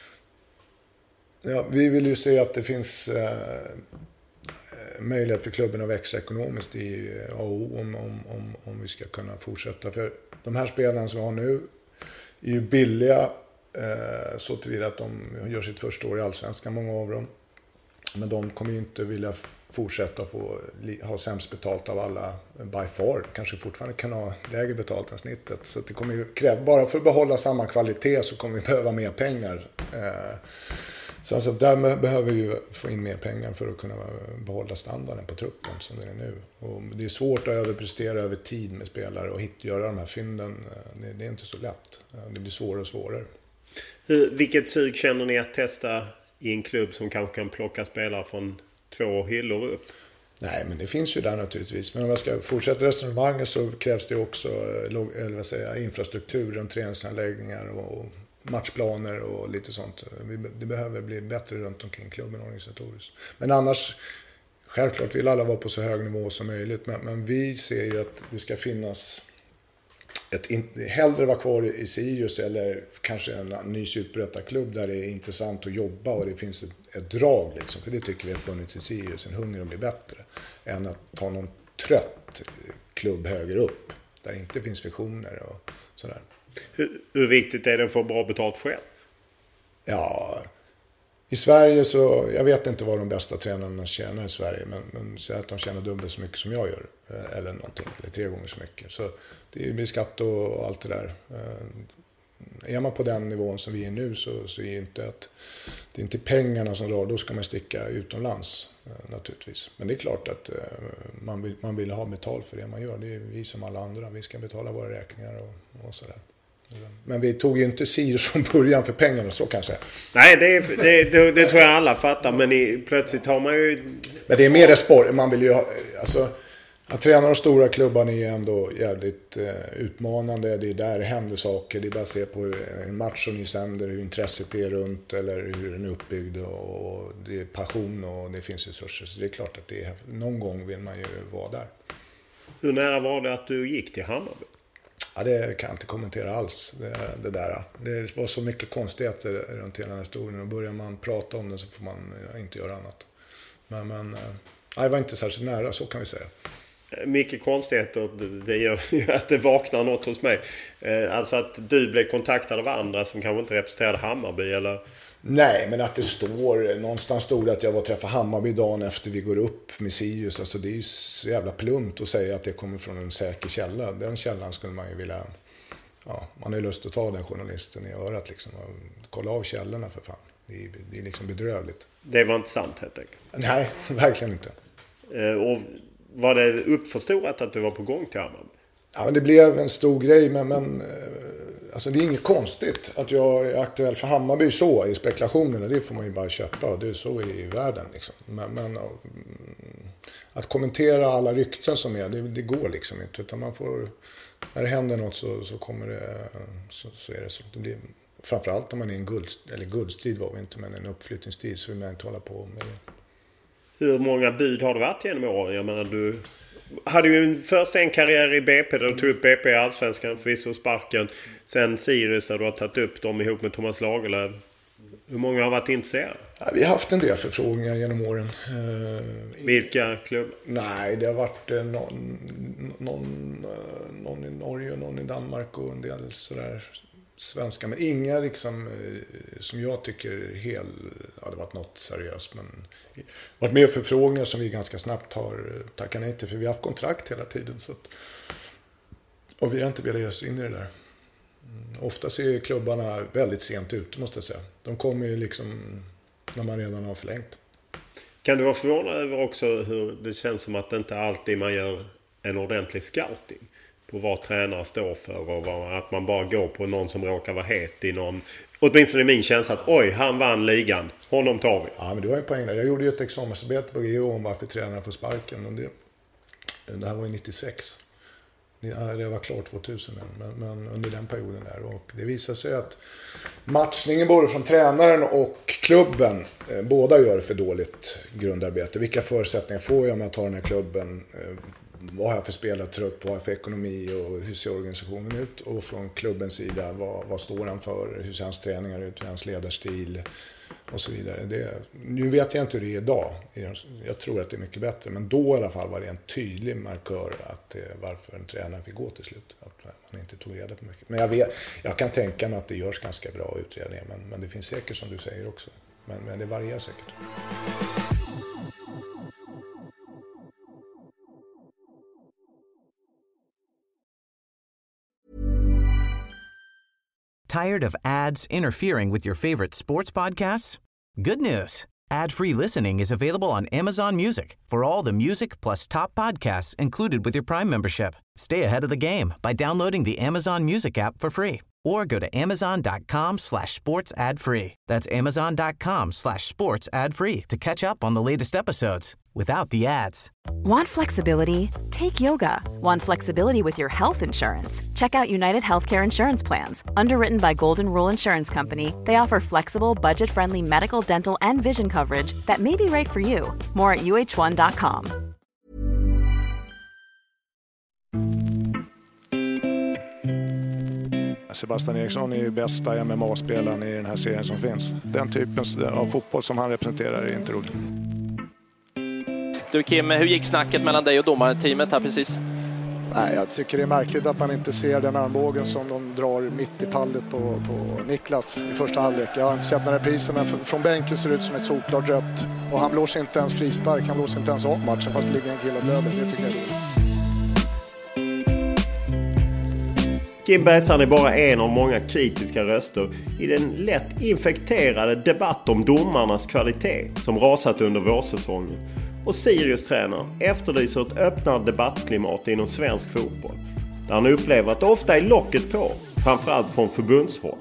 Ja, vi vill ju se att det finns uh, möjlighet för klubben att växa ekonomiskt i A O om, om, om, om vi ska kunna fortsätta. För de här spelarna som vi har nu är ju billiga eh, så tillvida att de gör sitt första år i Allsvenskan, många av dem. Men de kommer ju inte vilja fortsätta få ha sämst betalt av alla by far. Kanske fortfarande kan ha lägre betalt än snittet. Så det kommer ju kräva, bara för att behålla samma kvalitet så kommer vi behöva mer pengar. Eh, Så alltså, där behöver vi få in mer pengar för att kunna behålla standarden på truppen som den är nu. Och det är svårt att överprestera över tid med spelare och hit, göra de här fynden. Det, det är inte så lätt. Det blir svårare och svårare. Hur, vilket sug känner ni att testa i en klubb som kanske kan plocka spelare från två hyllor upp? Nej, men det finns ju där naturligtvis. Men om jag ska fortsätta resonemanget så krävs det också eller vad säger, infrastruktur runt träningsanläggningar och matchplaner och lite sånt. Det behöver bli bättre runt omkring klubben organisatoriskt. Men annars, självklart vill alla vara på så hög nivå som möjligt. Men, men vi ser ju att det ska finnas ett, hellre vara kvar i Sirius eller kanske en ny superettaklubb där det är intressant att jobba och det finns ett, ett drag liksom. För det tycker vi har funnits i Sirius, en hunger att bli bättre. Än att ta någon trött klubb högre upp. Där det inte finns visioner och sådär. Hur, hur viktigt är det att få bra betalt själv? Ja, i Sverige så, jag vet inte vad de bästa tränarna tjänar i Sverige, men, men säg att de tjänar dubbelt så mycket som jag gör, eller någonting, eller tre gånger så mycket. Så det blir skatt och allt det där. Är man på den nivån som vi är nu så, så är det inte att det är inte pengarna som drar, då ska man sticka utomlands naturligtvis. Men det är klart att man vill, man vill ha betalt för det man gör. Det är vi som alla andra, vi ska betala våra räkningar och, och sådär. Men vi tog ju inte Sirius från början för pengarna, så kan jag säga. Nej, det, det, det, det tror jag alla fattar, men i, plötsligt har man ju... Men det är mer det sport, man vill ju ha, alltså, att träna de stora klubbarna är ändå jävligt eh, utmanande. Det är där det händer saker. Det är bara att se på en match som ni sänder, hur intresset är runt eller hur den är uppbyggd, och, och det är passion och det finns resurser. Så det är klart att det är, någon gång vill man ju vara där. Hur nära var det att du gick till Hammarby? Ja, det kan jag inte kommentera alls, det, det där. Det var så mycket konstigheter runt hela den här historien, och börjar man prata om det så får man inte göra annat. Men, men nej, det var inte särskilt nära, så kan vi säga. Mycket konstigheter, det gör ju att det vaknar något hos mig. Alltså att du blev kontaktad av andra som kanske inte representerade Hammarby, eller? Nej, men att det står, någonstans stod det att jag var träffa Hammarby dagen efter vi går upp med Sirius. Alltså det är ju så jävla plumpt att säga att det kommer från en säker källa. Den källan skulle man ju vilja, ja, man har ju lust att ta den journalisten i örat liksom, och kolla av källorna för fan. Det är, det är liksom bedrövligt. Det var inte sant helt enkelt? Nej, verkligen inte. Och var det uppförstorat att du var på gång till Hammarby? Ja, men det blev en stor grej, men, men alltså det är inget konstigt att jag är aktuell för Hammarby så i spekulationerna. Det får man ju bara köpa, det är så i världen liksom. Men, men att kommentera alla rykten som är, det, det går liksom inte. Utan man får, när det händer något så, så kommer det, så, så är det så. Det blir, framförallt om man är i en guld, eller guldstrid var vi inte, men en uppflyttningstid, så vill man inte hålla på med det. Hur många bud har du varit genom åren? Jag menar, du hade ju först en karriär i B P där du tog upp B P i Allsvenskan, förvisso sparken. Sen Sirius där du har tagit upp dem ihop med Thomas Lagerlöf. Hur många har varit intresserade? Ja, vi har haft en del förfrågningar genom åren. Vilka klubbar? Nej, det har varit någon, någon, någon i Norge och någon i Danmark och en del sådär svenska. Men inga liksom, som jag tycker helt, ja, det varit något seriöst. Men det har varit mer förfrågningar som vi ganska snabbt har tackat nej till. För vi har haft kontrakt hela tiden. Så att, och vi har inte velat ge oss in i det där. Oftast är klubbarna väldigt sent ute, måste jag säga. De kommer ju liksom när man redan har förlängt. Kan du vara förvånad över också hur det känns som att inte alltid man gör en ordentlig scouting på vad tränare står för, och vad, att man bara går på någon som råkar vara het i någon, åtminstone i min känsla att oj, han vann ligan, honom tar vi. Ja, men det var en poäng där. Jag gjorde ju ett examensarbete på G O om varför tränarna får sparken, och det, det här var ju nittiosex. Det var klart tvåtusen, men, men under den perioden där. Och det visar sig att matchningen både från tränaren och klubben, eh, båda gör för dåligt grundarbete. Vilka förutsättningar får jag med att ta den här klubben? Eh, vad har jag för spelartrupp? Vad har jag för ekonomi? Och hur ser organisationen ut? Och från klubbens sida, vad, vad står han för? Hur ser hans träningar ut? Hur hans ledarstil? Och så vidare. Det, nu vet jag inte hur det är idag. Jag tror att det är mycket bättre. Men då i alla fall var det en tydlig markör att varför en tränare fick gå till slut. Att man inte tog reda på mycket. Men jag, vet, jag kan tänka mig att det görs ganska bra utredningar. Men, men det finns säkert, som du säger också. Men, men det varierar säkert. Tired of ads interfering with your favorite sports podcasts? Good news. Ad-free listening is available on Amazon Music for all the music plus top podcasts included with your Prime membership. Stay ahead of the game by downloading the Amazon Music app for free or go to amazon.com slash sports ad free. That's amazon.com slash sports ad free to catch up on the latest episodes without the ads. Want flexibility? Take yoga. Want flexibility with your health insurance? Check out United Healthcare Insurance Plans. Underwritten by Golden Rule Insurance Company, they offer flexible, budget-friendly medical, dental, and vision coverage that may be right for you. More at u h one dot com. Sebastian Eriksson är ju bästa M M A-spelaren i den här serien som finns. Den typen av fotboll som han representerar är inte rolig. Du Kim, hur gick snacket mellan dig och domarteamet här precis? Nej, jag tycker det är märkligt att man inte ser den armbågen som de drar mitt i pallet på, på Niklas i första halvlek. Jag har inte sett några repriser, men från bänken ser det ut som ett solklart rött. Och han blåser inte ens frispark, han blåser inte ens av matchen fast det ligger en kille och blöder. Det tycker jag är dåligt. Kim Bergstrand är bara en av många kritiska röster i den lätt infekterade debatt om domarnas kvalitet som rasat under vårsäsongen. Och Sirius tränare efterlyser ett öppnare debattklimat inom svensk fotboll. Där han upplever att det ofta är locket på, framförallt från förbundshåll.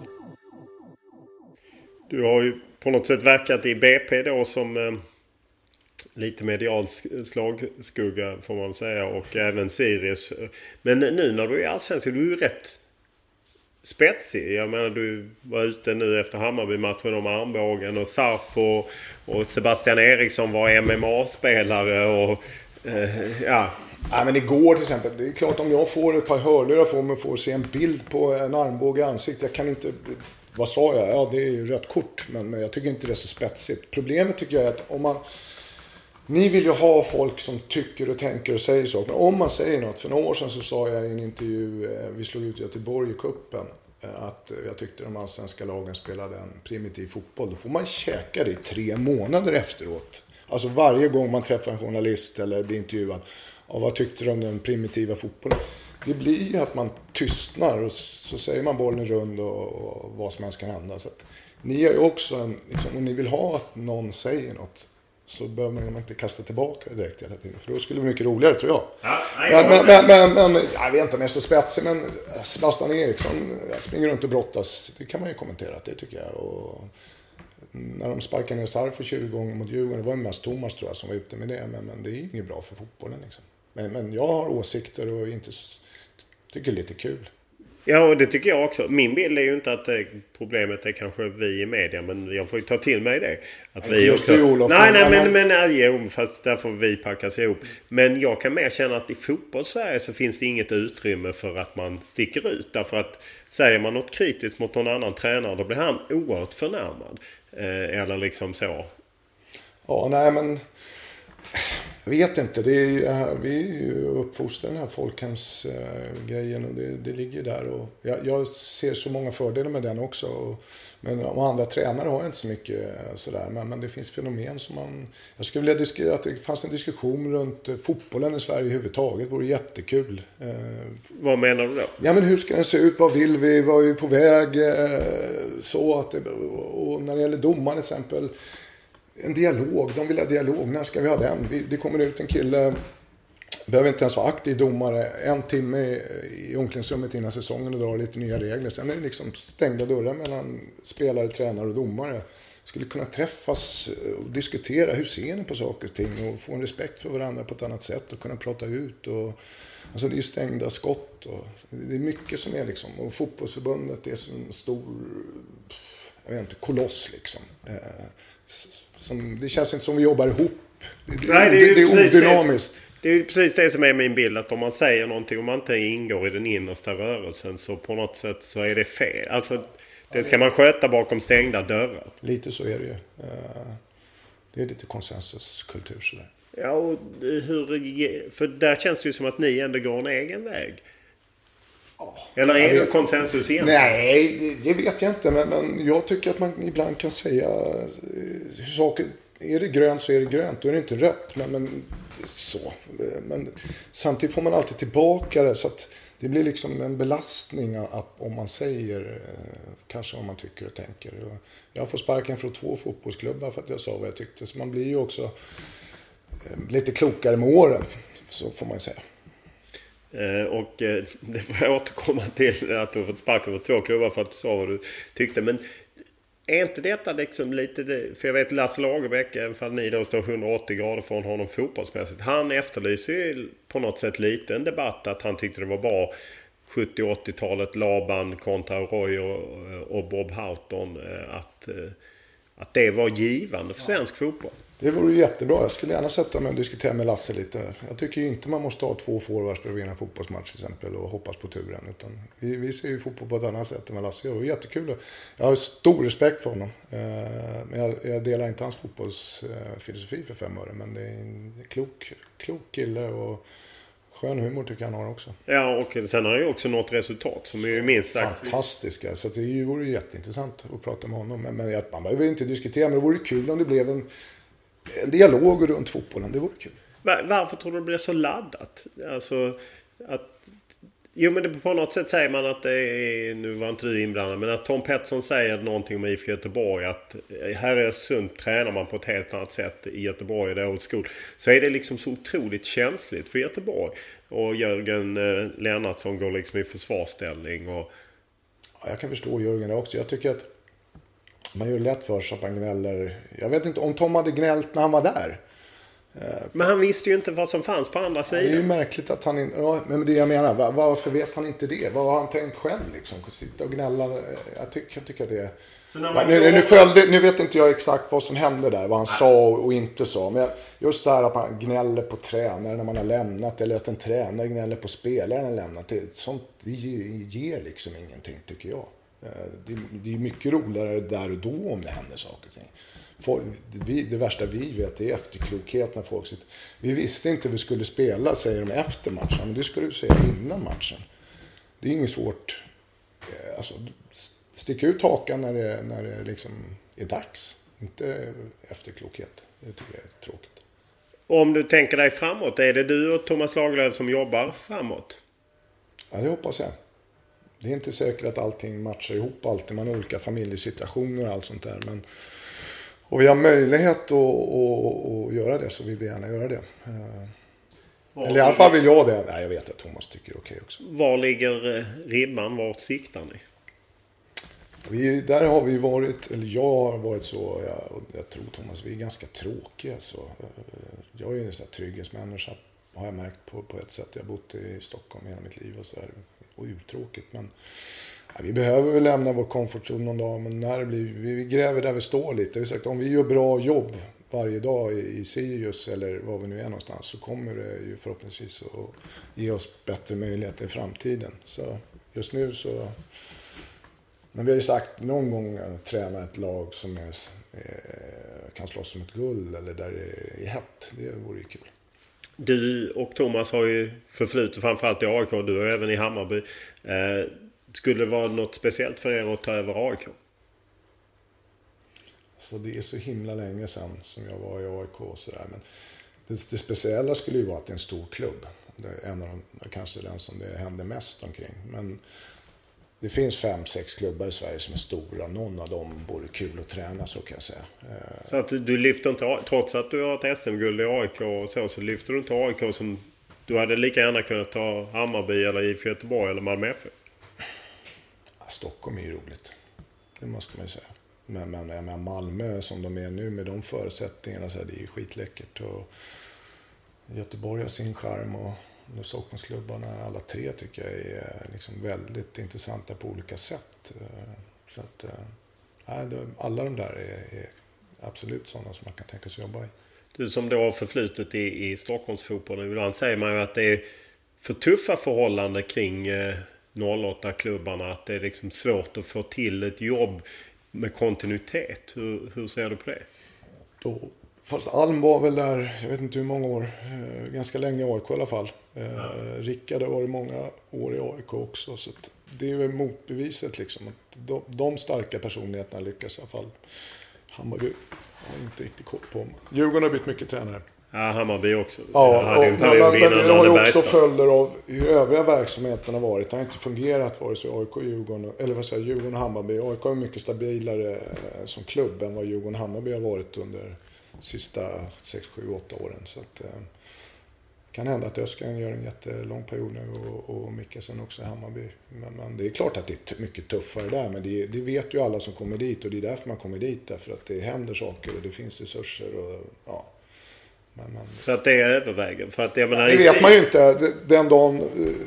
Du har ju på något sätt verkat i B P då som eh, lite medial slagskugga får man säga, och även Sirius. Men nu när du är allsvensk, du är ju rätt spetsig. Jag menar, du var ute nu efter Hammarby-matchen om armbågen, och Sarf och, och Sebastian Eriksson var M M A-spelare och eh, ja. Ja, men igår till exempel, det är klart om jag får ett par hörlurar får mig får se en bild på en armbåge i ansiktet. Jag kan inte, vad sa jag? Ja, det är ju rött kort, men, men jag tycker inte det är så spetsigt. Problemet tycker jag är att om man, ni vill ju ha folk som tycker och tänker och säger saker. Men om man säger något, för några år sedan så sa jag i en intervju, vi slog ut Göteborg i kuppen, att jag tyckte de allsvenska lagen spelade en primitiv fotboll. Då får man käka det i tre månader efteråt. Alltså varje gång man träffar en journalist eller blir intervjuad. Och vad tyckte de om den primitiva fotbollen? Det blir ju att man tystnar och så säger man bollen rund och, och vad som helst kan hända. Så att ni är ju också en, liksom, om ni vill ha att någon säger något, så behöver man inte kasta tillbaka det direkt hela tiden. För då skulle det bli mycket roligare, tror jag. Ja, men, men, men, men, men jag vet inte om jag är så spetsig, men Sebastian Eriksson springer runt och brottas. Det kan man ju kommentera, det tycker jag. Och när de sparkar ner Sarfo tjugo gånger mot Djurgården, det var ju mest Thomas tror jag som var ute med det. Men, men det är ju inget bra för fotbollen liksom. Men, men jag har åsikter och inte tycker det är lite kul. Ja, och det tycker jag också. Min bild är ju inte att problemet är kanske vi i media, men jag får ju ta till mig det. Att inte vi just också... du, Olof. Nej, nej, men, men nej, jo, fast där får vi packas ihop. Men jag kan mer känna att i fotbollssverige så finns det inget utrymme för att man sticker ut. Därför att säger man något kritiskt mot någon annan tränare, då blir han oerhört förnärmad. Eh, eller liksom så. Ja, nej, men... Jag vet inte, det är, vi är ju uppfostrade den här folkhemsgrejen och det, det ligger där. Och jag, jag ser så många fördelar med den också. Och, men om andra tränare har jag inte så mycket sådär. Men, men det finns fenomen som man... Jag skulle vilja diskutera att det fanns en diskussion runt fotbollen i Sverige överhuvudtaget. Det vore jättekul. Vad menar du då? Ja, men hur ska den se ut? Vad vill vi? Vad är vi på väg? Så att det, och när det gäller domaren till exempel... En dialog, de vill ha dialog. När ska vi ha den? Vi, det kommer ut en kille, behöver inte ens vara aktiv domare, en timme i omklädningsrummet innan säsongen och drar lite nya regler. Sen är det liksom stängda dörrar mellan spelare, tränare och domare. Skulle kunna träffas och diskutera hur ser ni på saker och ting och få en respekt för varandra på ett annat sätt och kunna prata ut. Och, alltså det är stängda skott och det är mycket som är liksom, och fotbollsförbundet är som en stor, jag vet inte, koloss liksom. Som, det känns inte som vi jobbar ihop. Det, det, Nej, det, är, det, det är odynamiskt. Det, det är precis det som är min bild. Att om man säger någonting och man inte ingår i den innersta rörelsen, så på något sätt så är det fel. Alltså, det ska man sköta bakom stängda dörrar. Lite så är det ju. Det är lite konsensuskultur sådär. Ja, och hur, för där känns det ju som att ni ändå går en egen väg. Eller är det konsensus igen? Nej, det vet jag inte. Men, men jag tycker att man ibland kan säga hur saker... Är det grönt så är det grönt. Då är det inte rött. Men, men, så. Men samtidigt får man alltid tillbaka det. Så att det blir liksom en belastning att, om man säger kanske vad man tycker och tänker. Jag får sparken från två fotbollsklubbar för att jag sa vad jag tyckte. Så man blir ju också lite klokare med åren. Så får man ju säga. Eh, och eh, det får jag återkomma till att du har fått sparka på två klubbar för att du sa vad du tyckte. Men är inte detta liksom lite... Det, för jag vet Lasse Lagerbäck, även om ni då står hundraåttio grader från honom fotbollsmässigt. Han efterlyser ju på något sätt lite en debatt att han tyckte det var bra sjuttio- och åttiotalet Laban kontra Roy och, och Bob Houghton. Att, att det var givande för svensk fotboll. Det vore jättebra. Jag skulle gärna sätta mig och diskutera med Lasse lite. Jag tycker ju inte man måste ha två forwards för att vinna en fotbollsmatch till exempel och hoppas på turen. Utan vi, vi ser ju fotboll på ett annat sätt än vad Lasse gör. Det är jättekul. Jag har stor respekt för honom. Men jag, jag delar inte hans fotbollsfilosofi för fem öre. Men det är en klok, klok kille och skön humor tycker jag han har också. Ja, och sen har han ju också något resultat som är ju minst sagt fantastiska, så det ju vore jätteintressant att prata med honom. Men, men man behöver inte diskutera, men det vore kul om det blev en, en dialog runt fotbollen. Det vore kul. Var, varför tror du det blir så laddat? Alltså att jo, men det, på något sätt säger man att det är, nu var inte du inblandad, men att Tom Pettersson säger någonting om I F K Göteborg, att här är sunt, tränar man på ett helt annat sätt i Göteborg, det är old school. Så är det liksom så otroligt känsligt för Göteborg. Och Jörgen eh, Lennartsson går liksom i försvarsställning. Och... Ja, jag kan förstå Jörgen också. Jag tycker att man gör lätt för sig att man gnäller. Jag vet inte om Tom hade gnällt när han var där. Men han visste ju inte vad som fanns på andra sidan. Det är ju märkligt att han inte... Ja, men det jag menar, var, varför vet han inte det? Vad har han tänkt själv liksom? Att sitta och gnälla. Jag tycker, jag tycker det... Ja, nu, nu, följde, nu vet inte jag exakt vad som hände där. Vad han sa och inte sa. Men just det här att man gnäller på tränare när man har lämnat. Eller att en tränare gnäller på spelaren när man har lämnat. Det, sånt det ger liksom ingenting, tycker jag. Det, det är mycket roligare där och då om det händer saker och ting. Vi, det värsta vi vet är efterklokhet när folk sitter. Vi visste inte hur vi skulle spela, säger de efter matchen. Men det skulle du säga innan matchen. Det är inget svårt. Alltså, sticka ut hakan när det, när det liksom är dags. Inte efterklokhet. Det tycker jag är tråkigt. Om du tänker dig framåt, är det du och Thomas Lagerlöf som jobbar framåt? Ja, det hoppas jag. Det är inte säkert att allting matchar ihop alltid. Man har olika familjesituationer och allt sånt där. Men och vi har möjlighet att, att, att göra det, så vill vi gärna göra det. Var Eller i alla fall vill jag det. Nej, jag vet att Thomas tycker det är okej också. Var ligger ribban? Vart siktar ni? Vi, där har vi varit, eller jag har varit så, jag, och jag tror Thomas, vi är ganska tråkiga. Så, jag är ju en sån här trygghetsmänniska, har jag märkt på, på ett sätt. Jag har bott i Stockholm hela mitt liv och så där, och uttråkigt. Men ja, vi behöver väl lämna vår komfortzon någon dag, men när det blir, vi gräver där vi står lite. Vi har sagt, om vi gör bra jobb varje dag i, i Sirius eller var vi nu är någonstans, så kommer det ju förhoppningsvis att ge oss bättre möjligheter i framtiden. Så just nu så... Men vi har ju sagt någon gång att träna ett lag som är, eh, kan slåss som ett guld eller där det är hett. Det vore ju kul. Du och Thomas har ju förflutit framförallt i A I K, du och även i Hammarby. Eh, skulle det vara något speciellt för er att ta över A I K? Alltså det är så himla länge sedan som jag var i A I K och sådär. Men det, det speciella skulle ju vara att det är en stor klubb. Det är en av de, kanske den som det händer mest omkring. Men det finns fem, sex klubbar i Sverige som är stora. Någon av dem vore kul att träna, så kan jag säga. Så att du lyfter inte, trots att du har ett S M-guld i A I K och så, så lyfter du inte A I K som du hade lika gärna kunnat ta Hammarby eller I F K Göteborg eller Malmö F F? Ja, Stockholm är ju roligt. Det måste man ju säga. Men, men jag menar, Malmö som de är nu med de förutsättningarna, så här, det är ju skitläckert. Och Göteborg har sin charm och de Stockholmsklubbarna, alla tre tycker jag är liksom väldigt intressanta på olika sätt. Så att, nej, alla de där är, är absolut sådana som man kan tänka sig jobba i. Du som då har förflutit i, i Stockholmsfotbollen, ibland säger man ju att det är för tuffa förhållanden kring eh, noll åtta-klubbarna, att det är liksom svårt att få till ett jobb med kontinuitet. Hur, hur ser du på det? Då, fast Alm var väl där, jag vet inte hur många år, eh, ganska länge i A I K i alla fall. Eh, ja. Rickard har varit många år i A I K också, så att det är väl motbeviset liksom. Att de, de starka personligheterna lyckas i alla fall. Hammarby har inte riktigt koll på. Djurgården har blivit mycket tränare. Ja, Hammarby också. Ja, och, men, men, men det har ju också följder av hur övriga verksamheten har varit. Det har inte fungerat vare sig A I K, Djurgården, eller vad säger Djurgården och Hammarby. A I K är mycket stabilare eh, som klubb än vad Djurgården och Hammarby har varit under de sista sex, sju, åtta åren. Så att, eh, kan hända att Öskan gör en jättelång period nu och, och Mikkelsen också i Hammarby. Men, men det är klart att det är t- mycket tuffare där, men det, det vet ju alla som kommer dit, och det är därför man kommer dit, därför att det händer saker och det finns resurser och ja. Men, men... Så att det är övervägen. För att jag menar, det vet man ju inte. Den dagen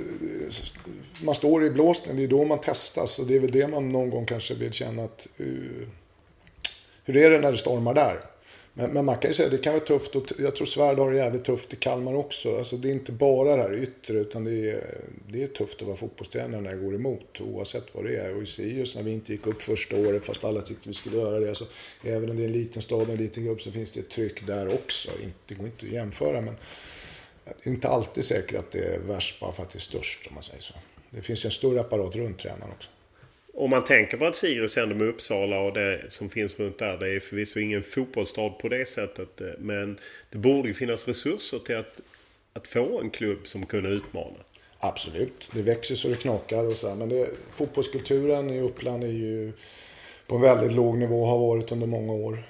man står i blåsten, det är då man testas, och det är väl det man någon gång kanske vill känna att uh, hur är det när det stormar där? Men, men man kan ju säga att det kan vara tufft, och jag tror Svärd har det jävligt tufft i Kalmar också. Alltså det är inte bara det här yttre, utan det är, det är tufft att vara fotbollstränare när det går emot, oavsett vad det är. Och i Sirius, när vi inte gick upp första året, fast alla tyckte vi skulle göra det, så även om det är en liten stad och en liten grupp, så finns det ett tryck där också. Det går inte att jämföra, men det är inte alltid säkert att det är värst bara för att det är störst, om man säger så. Det finns ju en stor apparat runt tränaren också. Om man tänker på att Sirius ändå med Uppsala och det som finns runt där, det är förvisso ingen fotbollsstad på det sättet, men det borde ju finnas resurser till att, att få en klubb som kunde utmana. Absolut, det växer så det knakar och så här, men det, fotbollskulturen i Uppland är ju på en väldigt låg nivå, har varit under många år.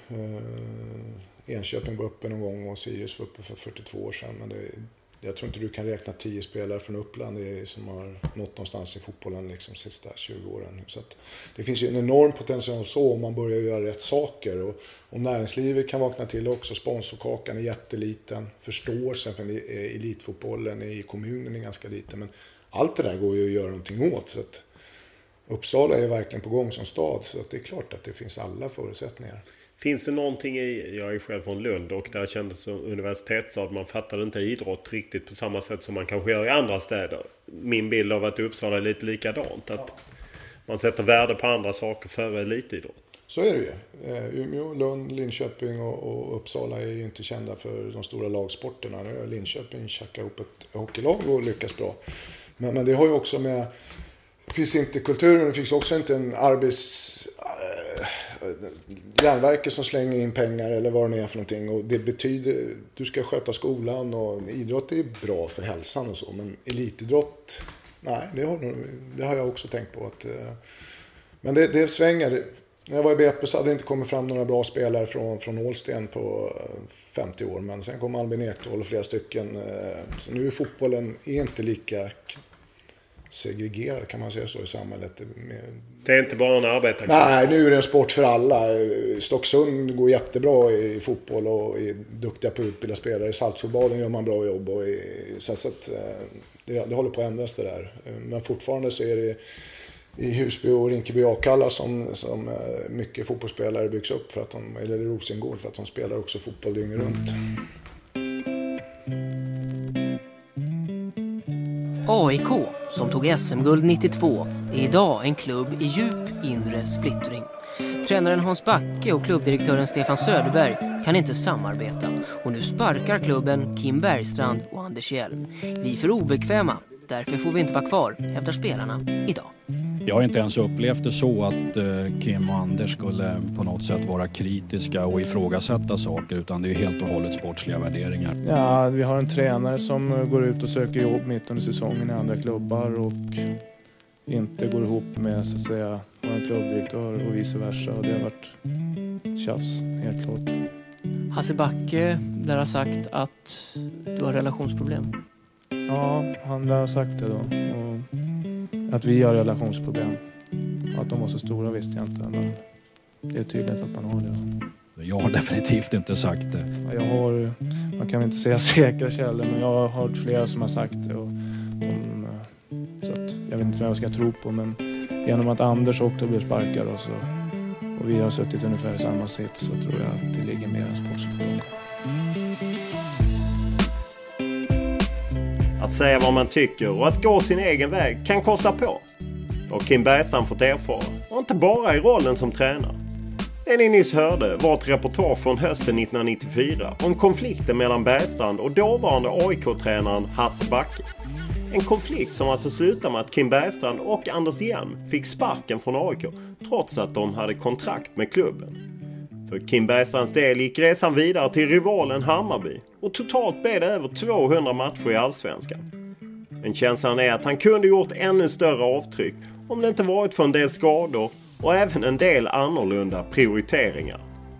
Eh, Enköping var uppe någon gång och Sirius var uppe för fyrtiotvå år sedan, men det, jag tror inte du kan räkna tio spelare från Uppland som har nått någonstans i fotbollen liksom de sista tjugo åren. Så att det finns ju en enorm potential så om man börjar göra rätt saker. Och, och näringslivet kan vakna till också. Sponsorkakan är jätteliten. Förståelsen för elitfotbollen i kommunen är ganska liten. Men allt det där går ju att göra någonting åt. Så att Uppsala är verkligen på gång som stad. Så att det är klart att det finns alla förutsättningar. Finns det någonting i, jag är själv från Lund och där kändes som universitetsstad, man fattade inte idrott riktigt på samma sätt som man kanske gör i andra städer. Min bild av att Uppsala är lite likadant, att man sätter värde på andra saker före elitidrott. Så är det ju. Umeå, Lund, Linköping och, och Uppsala är ju inte kända för de stora lagsporterna. Nu har Linköping tjackar ihop ett hockeylag och lyckas bra. Men, men det har ju också med... Det finns inte kulturen, det finns också inte en arbets... Äh, järnverket som slänger in pengar eller vad det är för någonting. Och det betyder, du ska sköta skolan och idrott är bra för hälsan och så. Men elitidrott, nej, det har, det har jag också tänkt på. Att, men det, det svänger. När jag var i B P så hade det inte kommit fram några bra spelare från, från Ålsten på femtio år. Men sen kom Albin Ekdal och flera stycken. Så nu är fotbollen är inte lika segregerad, kan man säga så, i samhället. Det är inte bara en arbetare. Nej, nu är det en sport för alla. Stocksund går jättebra i fotboll och är duktiga på att utbilda spelare. I Saltsjöbaden gör man bra jobb. Och i, så att det, det håller på att ändras det där. Men fortfarande så är det i Husby och Rinkeby och Akalla som, som mycket fotbollsspelare byggs upp för att de, eller i Rosengård för att de spelar också fotboll dygnet runt. A I K, som tog S M-guld nittiotvå, är idag en klubb i djup inre splittring. Tränaren Hans Backe och klubbdirektören Stefan Söderberg kan inte samarbeta och nu sparkar klubben Kim Bergstrand och Anders Hjelm. Vi är för obekväma, därför får vi inte vara kvar, hävdar spelarna idag. Jag har inte ens upplevt det så att eh, Kim och Anders skulle på något sätt vara kritiska och ifrågasätta saker, utan det är helt och hållet sportsliga värderingar. Ja, vi har en tränare som går ut och söker jobb mitt under säsongen i andra klubbar och inte går ihop med, så att säga, vår klubbdirektör och vice versa. Och det har varit tjafs, helt klart. Hasse Backe lär ha sagt att du har relationsproblem. Ja, han lär ha sagt det då. Och att vi har relationsproblem. Att de var så stora visste jag inte, men det är tydligt att man har det. Jag har definitivt inte sagt det. Jag har, man kan inte säga säkra källor, men jag har hört flera som har sagt det. Och de, så att jag vet inte vad jag ska tro på, men genom att Anders också blev sparkad och, så, och vi har suttit ungefär i samma sitt, så tror jag att det ligger mer än sportsligt. Att säga vad man tycker och att gå sin egen väg kan kosta på. Och Kim Bergstrand fått erfara. Och inte bara i rollen som tränare. Det ni nyss hörde var ett reportage från hösten nittonhundranittiofyra om konflikten mellan Bergstrand och dåvarande A I K-tränaren Hasse Backe. En konflikt som alltså slutade med att Kim Bergstrand och Anders Hjelm fick sparken från A I K trots att de hade kontrakt med klubben. För Kim Bergstrands del gick resan vidare till rivalen Hammarby och totalt blev det över tvåhundra matcher i Allsvenskan. Men känslan är att han kunde gjort ännu större avtryck om det inte varit för en del skador och även en del annorlunda prioriteringar.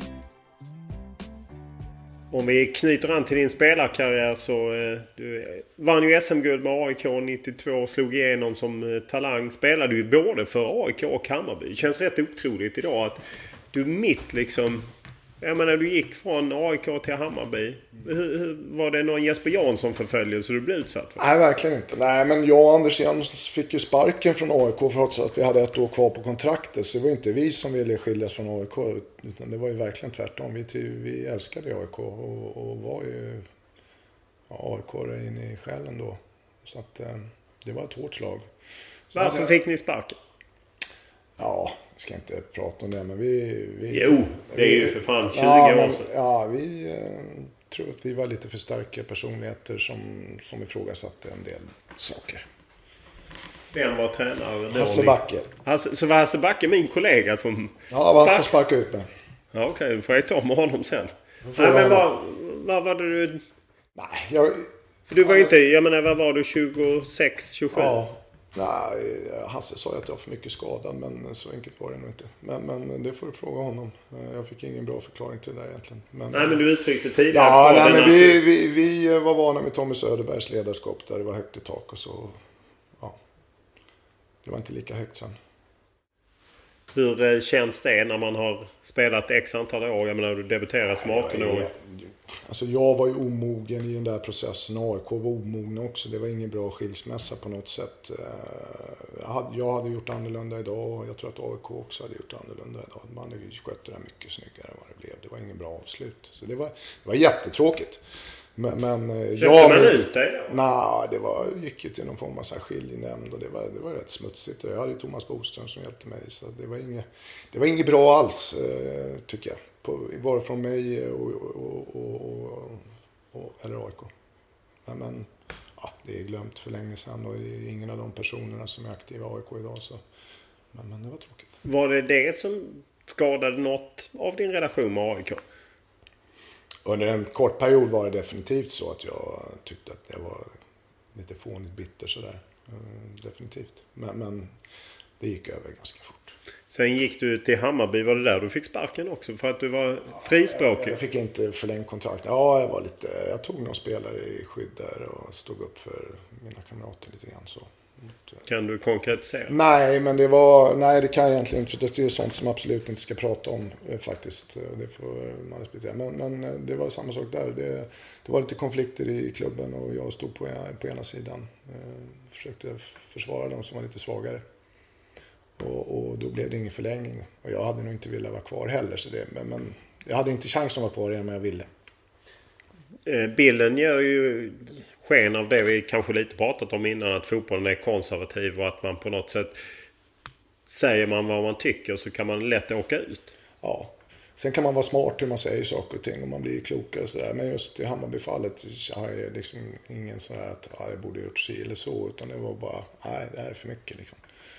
Om vi knyter an till din spelarkarriär så eh, du vann ju S M-guld med A I K nittiotvå och slog igenom som eh, talang. Spelade ju både för A I K och Hammarby. Det känns rätt otroligt idag att du mitt liksom... Jag menar, du gick från A I K till Hammarby. Hur, hur, var det någon Jesper Jansson förföljelse du blev utsatt för? Nej, verkligen inte. Nej, men jag och Anders Jens fick ju sparken från A I K trots att vi hade ett år kvar på kontraktet. Så det var inte vi som ville skiljas från A I K, utan det var ju verkligen tvärtom. Vi, vi älskade A I K och, och var ju ja, A I K in i själen då. Så att eh, det var ett hårt slag. Så varför det, fick ni sparken? Ja, vi ska inte prata om det, men vi... vi jo, det är ju för fan tjugo ja, år men, sedan. ja, vi eh, tror att vi var lite för starka personligheter som, som ifrågasatte en del saker. Vem var tränare då? Hasse Backe. Hasse, så var Hasse Backe min kollega som... Ja, var Hasse sparkade ut mig. Ja, okej. Okay. Får jag ta med honom sen. Nej, men vad, vad var det du... Nej, jag... För du var ju inte... Jag menar, vad var du? tjugosex, tjugosju? Ja. Nej, Hasse sa att jag var för mycket skadad, men så enkelt var det nog inte. Men, men det får du fråga honom. Jag fick ingen bra förklaring till det där egentligen. Men, nej, men du uttryckte tidigare... Ja, nej, men vi, vi, vi var vana med Tommy Söderbergs ledarskap där det var högt i tak och så... Ja, det var inte lika högt sen. Hur känns det när man har spelat x antal år? Jag menar, du debuterade som arton år. Alltså jag var ju omogen i den där processen. A I K var omogna också. Det var ingen bra skilsmässa på något sätt. Jag hade, jag hade gjort annorlunda idag och jag tror att A I K också hade gjort annorlunda idag. Man hade skött det där mycket snyggare än vad det blev. Det var ingen bra avslut. Så det var, det var jättetråkigt. Men, men Köpte jag, man ut dig då? Nej, det var, gick ju till någon form av så här skiljenämnd och det var, det var rätt smutsigt. Jag hade ju Thomas Boström som hjälpte mig. Så det var inget, det var inget bra alls, tycker jag. På, var från mig och, och, och, och, och eller A I K. Men, men ja, det är glömt för länge sedan och det är ingen av de personerna som är aktiva i A I K idag. Så. Men, men det var tråkigt. Var det det som skadade något av din relation med A I K? Under en kort period var det definitivt så att jag tyckte att det var lite fånigt bitter sådär. Definitivt. Men, men det gick över ganska fort. Sen gick du till Hammarby, var det där du fick sparken också för att du var frispråkig? Jag fick inte förlängt kontrakt. Ja, jag var lite, jag tog någon spelare i skydd där och stod upp för mina kamrater lite grann så. Kan du konkretisera? Nej, men det var, nej det kan jag egentligen inte för det är sånt som absolut inte ska prata om faktiskt. Det får man respektera. Men, men det var samma sak där. Det, det var lite konflikter i klubben och jag stod på, på ena sidan. Jag försökte försvara dem som var lite svagare. Och, och då blev det ingen förlängning. Och jag hade nog inte velat vara kvar heller. Så det, men, men jag hade inte chans att vara kvar igen, men jag ville. Bilden gör ju sken av det vi kanske lite pratat om innan. Att fotbollen är konservativ och att man på något sätt säger man vad man tycker så kan man lätt åka ut. Ja. Sen kan man vara smart hur man säger saker och ting och man blir klokare och sådär. Men just i Hammarby-fallet har jag liksom ingen sån här att ah, jag borde gjort sig eller så. Utan det var bara, nej det här är för mycket liksom.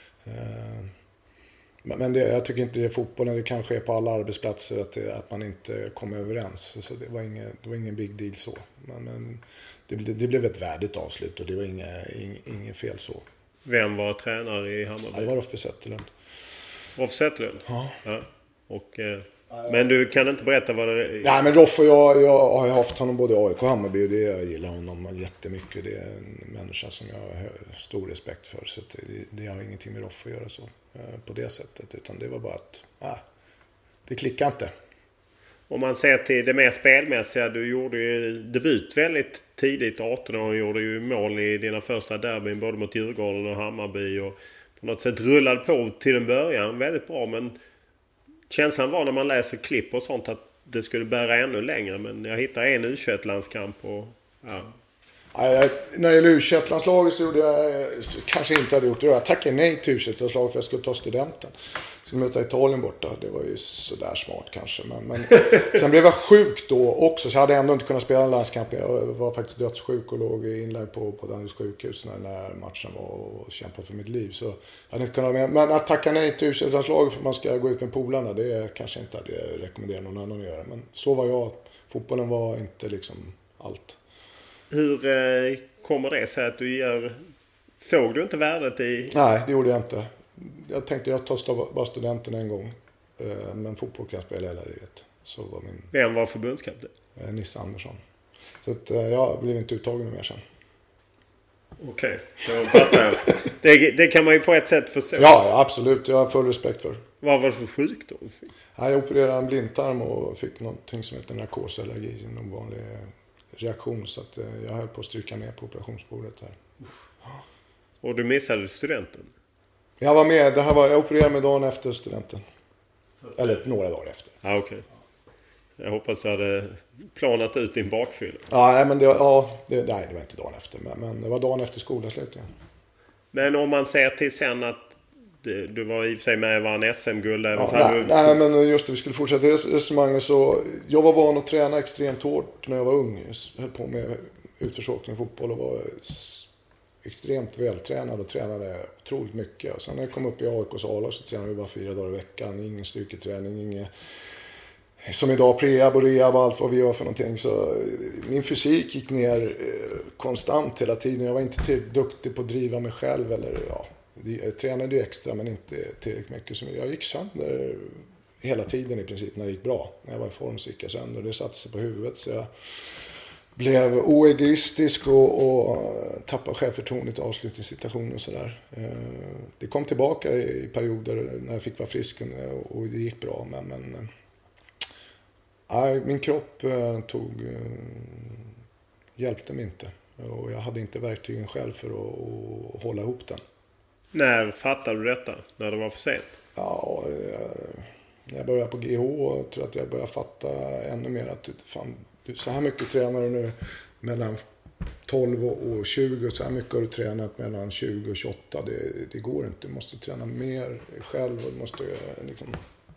Men det, jag tycker inte det är fotbollen, det kanske är på alla arbetsplatser att, det, att man inte kommer överens. Så det var ingen, det var ingen big deal så. Men, men det, det blev ett värdigt avslut och det var inget, inget, inget fel så. Vem var tränare i Hammarby? Ja, det var Roffe Zetterlund. Roffe Zetterlund? Ja. Ja. Och, eh, men du kan inte berätta vad det är? Nej, men Roffe och jag, jag har haft honom både i A I K och Hammarby och det, jag gillar honom jättemycket. Det är en människa som jag har stor respekt för. Så det, det har ingenting med Roffe att göra så på det sättet. Utan det var bara att, nej, det klickar inte. Om man ser till det mer spelmässiga, du gjorde ju debut väldigt tidigt, arton år, och gjorde ju mål i dina första derbyn både mot Djurgården och Hammarby och på något sätt rullade på till en början väldigt bra, men känslan var när man läser klipp och sånt att det skulle bära ännu längre, men jag hittade en U tjugoett-landskamp och ja. Ja, jag, när det gäller U tjugoett-landslaget så gjorde jag kanske inte hade gjort det. Jag tackade nej till U tjugoett-landslaget för jag skulle ta studenten. Jag skulle möta Italien borta. Det var ju sådär smart kanske. Men, men sen blev jag sjuk då också. Så jag hade ändå inte kunnat spela en landskamp. Jag var faktiskt dödssjuk och låg inlagd på, på Danderyds sjukhus när den där matchen var och kämpade för mitt liv. Så jag hade inte kunnat med. Men att tacka nej till U tjugoett-landslaget för att man ska gå ut med polarna, det kanske inte hade rekommenderat någon annan att göra. Men så var jag. Fotbollen var inte liksom allt. Hur eh, kommer det sig att du gör... Såg du inte värdet i... Nej, det gjorde jag inte. Jag tänkte jag tar bara studenten en gång. Eh, men fotboll kan jag spela hela livet. Så var min... Vem var förbundskapten? Eh, Nisse Andersson. Så att, eh, jag blev inte uttagen mer sen. Okej, okay. Jag fattar. det, det kan man ju på ett sätt förstå. Ja, absolut. Jag har full respekt för. Vad var det för sjukdom? Ja, jag opererade en blindtarm och fick någonting som heter narkosallergi. En ovanlig reaktion, så att jag höll på att stryka med på operationsbordet där. Och du missade studenten? Jag var med, det här var, jag opererade mig dagen efter studenten. Eller några dagar efter. Ja, okej. Okay. Jag hoppas du hade planat ut din bakfylla. Ja, nej, men det, ja, det, nej, det var inte dagen efter, men, men det var dagen efter skolavslutningen. Men om man ser till sen att Du var i och för sig med och vann S M-guld. Ja, nej, du... nej, men just det, vi skulle fortsätta resonemanget. Så jag var van att träna extremt hårt när jag var ung. Jag höll på med utförsåkning i fotboll och var extremt vältränad och tränade otroligt mycket. Och sen när jag kom upp i A I K:s A-lag så tränade vi bara fyra dagar i veckan. Ingen styrketräning, ingen... Som idag, prehab och rehab och allt vad vi gör för någonting. Så min fysik gick ner konstant hela tiden. Jag var inte tillräckligt duktig på att driva mig själv. Eller, ja, jag tränade ju extra men inte tillräckligt mycket. Så jag gick sönder hela tiden i princip när det gick bra. När jag var i form så gick jag sönder. Det satte sig på huvudet så jag blev oegoistisk och, och tappade självförtroendet i avslutningssituationer och sådär. Det kom tillbaka i perioder när jag fick vara frisk och det gick bra. Men... men nej, min kropp eh, tog, eh, hjälpte mig inte. Och jag hade inte verktygen själv för att, att hålla ihop den. När fattade du detta? När det var för sent? Ja, eh, när jag började på G H tror jag att jag började fatta ännu mer att fan, du, så här mycket tränar du nu mellan tolv och tjugo. Så här mycket har du tränat mellan tjugo och tjugoåtta. Det, det går inte. Du måste träna mer själv och du måste liksom...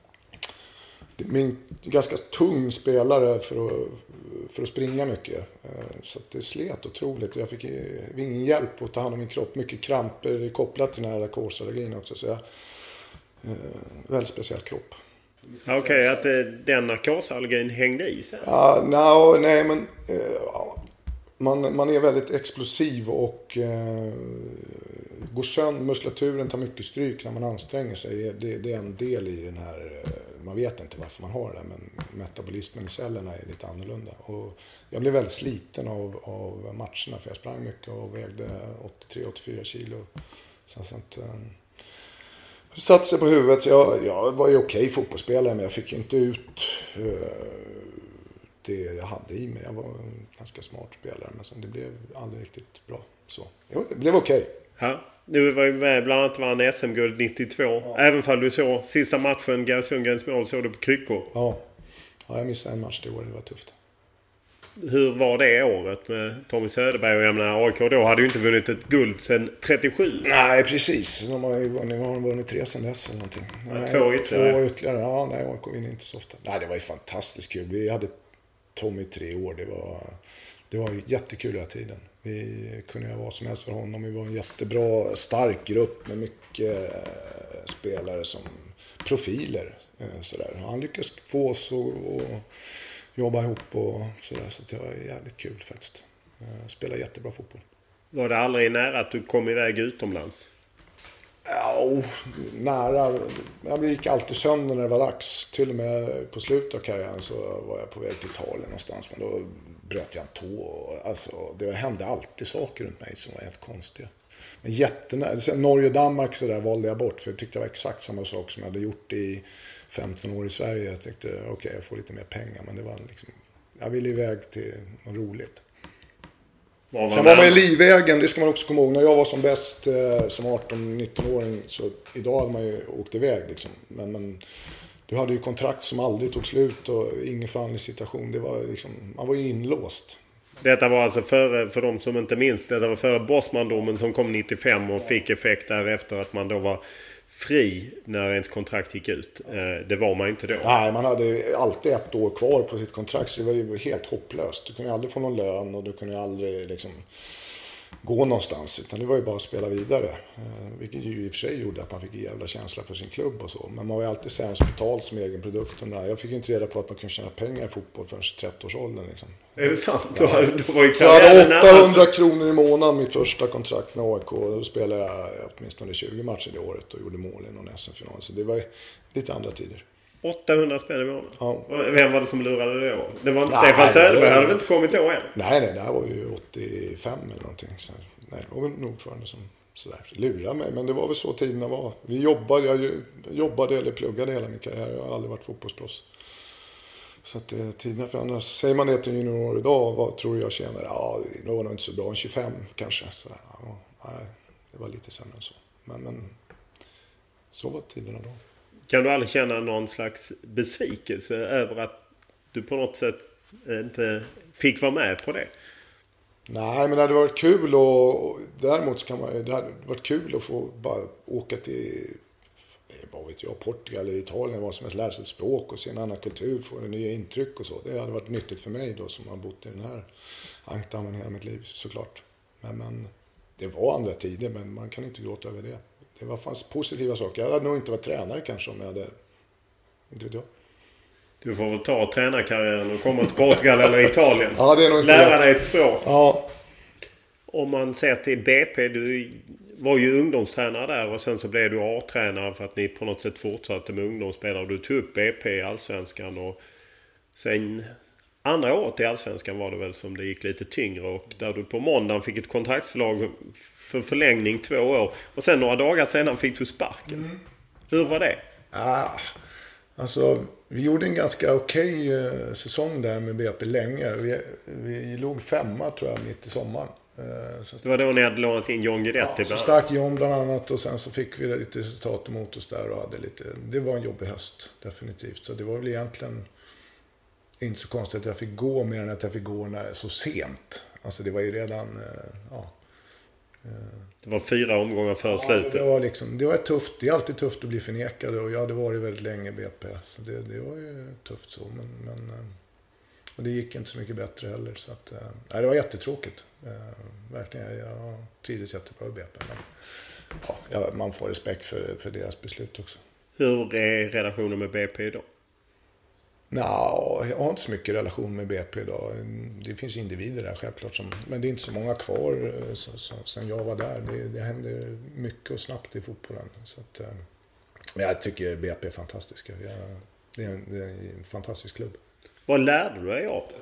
Min ganska tung spelare för att, för att springa mycket. Så att det slet otroligt. Jag fick ingen hjälp att ta hand om min kropp. Mycket kramper kopplat till den här laktosallergin också. Så jag, väldigt speciell kropp. Okej, okay, att den narkosallergin hängde i sig? Ja, no, nej men... Ja, man, man är väldigt explosiv och eh, går sönder. Muskulaturen tar mycket stryk när man anstränger sig. Det, det är en del i den här... Man vet inte varför man har det, men metabolismen i cellerna är lite annorlunda. Och jag blev väldigt sliten av, av matcherna för jag sprang mycket och vägde åttiotre till åttiofyra kilo. Så att, um, det satte sig på huvudet. Så jag, jag var ju okej fotbollsspelare men jag fick inte ut uh, det jag hade i mig. Jag var en ganska smart spelare men sen det blev aldrig riktigt bra. Så det blev okej. Ja. Du var ju med bland annat vann S M-guld nittiotvå. Ja. Även fall du såg sista matchen, Gary Sundgrens mål, såg du på kryckor. Ja. ja, jag missade en match det året. Det var tufft. Hur var det året med Tommy Söderberg? Och jag menar, A I K då hade ju inte vunnit ett guld sedan trettiosju. Nej, precis. De har ju vunnit, har vunnit tre sedan dess eller någonting. Nej, två ytterligare. Två ytterligare. Ja, nej, A I K vinner inte så ofta. Nej, det var ju fantastiskt kul. Vi hade Tommy i tre år. Det var, det var jättekul hela tiden. Vi kunde göra vad som helst för honom. Vi var en jättebra, stark grupp med mycket eh, spelare som profiler. Eh, sådär. Han lyckades få oss att jobba ihop och sådär. Så det var jävligt kul faktiskt. Eh, spela jättebra fotboll. Var det aldrig nära att du kom iväg utomlands? Ja, nära. Jag gick alltid sönder när det var dags. Till och med på slutet av karriären så var jag på väg till Italien någonstans. Men då bröt jag en tå. Alltså, det hände alltid saker runt mig som var helt konstiga. Men jättenära. Sen Norge och Danmark så där valde jag bort. För jag tyckte det var exakt samma sak som jag hade gjort i femton år i Sverige. Jag tyckte okej, okay, jag får lite mer pengar. Men det var liksom, jag ville iväg till något roligt. Var Sen var man i livvägen, det ska man också komma ihåg. När jag var som bäst eh, som arton-nitton-åring så idag hade man ju åkt iväg liksom. Men, men du hade ju kontrakt som aldrig tog slut och ingen förhandlingssituation. Det var liksom, man var ju inlåst. Detta var alltså före, för de som inte minns, detta var före Bosman-domen som kom nittiofem och fick effekt därefter att man då var fri när ens kontrakt gick ut. Det var man inte då. Nej, man hade alltid ett år kvar på sitt kontrakt så det var ju helt hopplöst. Du kunde aldrig få någon lön och du kunde aldrig liksom gå någonstans utan det var ju bara att spela vidare. Vilket ju i och för sig gjorde att man fick en jävla känsla för sin klubb och så. Men man var ju alltid sämst betalt som egen produkt. Jag fick ju inte reda på att man kunde tjäna pengar i fotboll förrän trettio-årsåldern liksom. Är det sant? Ja. Då var ju jag hade åttahundra kronor i månaden mitt första kontrakt med A I K. Då spelade jag åtminstone tjugo matcher det året och gjorde mål i någon S M-final. Så det var lite andra tider. åttahundra spänn i månaden? Ja. Vem var det som lurade det då? Det var inte nej, Stefan Söderberg, hade väl inte kommit då än? Nej, nej, det här var ju åttiofem eller någonting. Så, nej, det var väl nog ordförande som sådär, lurade mig. Men det var väl så tiderna var. Vi jobbade, jag jobbade eller pluggade hela min karriär. Jag har aldrig varit fotbollsproffs. Så att eh, tiderna förändras. Säger man det till junior idag, vad tror du jag tjänar? Ja, det var nog inte så bra. En tjugofem kanske. Så, ja, nej, det var lite sämre än så. Men, men så var tiderna då. Kan du aldrig känna någon slags besvikelse över att du på något sätt inte fick vara med på det? Nej, men det hade varit kul och, och däremot så kan man, det hade varit kul att få bara åka till vet jag, Portugal eller Italien, var som helst, lära sig ett språk och se en annan kultur, få nya intryck och så. Det hade varit nyttigt för mig då som har bott i den här ankdammen hela mitt liv, såklart. Men, men det var andra tider, men man kan inte gråta över det. Det var fanns positiva saker. Jag hade nog inte varit tränare kanske om jag hade, inte vet jag. Du får väl ta tränarkarriären och komma till Portugal eller Italien. Ja, det är nog inte lära rätt. dig ett språk. Ja. Om man ser till B P, du var ju ungdomstränare där och sen så blev du A-tränare för att ni på något sätt fortsatte med ungdomsspelare. Du tog upp B P i Allsvenskan och sen andra året i Allsvenskan var det väl som det gick lite tyngre och där du på måndagen fick ett kontraktsförslag för förlängning två år och sen några dagar senare fick du sparken. Mm. Hur var det? Ah, alltså vi gjorde en ganska okej okay säsong där med B P länge. Vi, vi låg femma tror jag mitt i sommaren. Det var då ni hade lånat in John Guidetti. Ja, så stark John bland annat och sen så fick vi lite resultat emot oss där och hade lite, det var en jobbig höst definitivt. Så det var väl egentligen inte så konstigt att jag fick gå mer än att jag fick gå när så sent. Alltså det var ju redan, ja. Det var fyra omgångar före ja, slutet. Det var liksom, det var tufft, det är alltid tufft att bli förnekad och jag hade varit väldigt länge B P. Så det, det var ju tufft så, men, men och det gick inte så mycket bättre heller. Så att, nej, det var jättetråkigt. Verkligen, jag trivdes jättebra i B P. Men, ja, man får respekt för, för deras beslut också. Hur är relationen med B P idag? Nå, jag har inte så mycket relation med B P idag. Det finns individer där självklart. Som, men det är inte så många kvar så, så, sen jag var där. Det, det händer mycket och snabbt i fotbollen. Så att, men jag tycker B P är fantastiska. Jag, det, är en, det är en fantastisk klubb. Vad lärde du dig av det?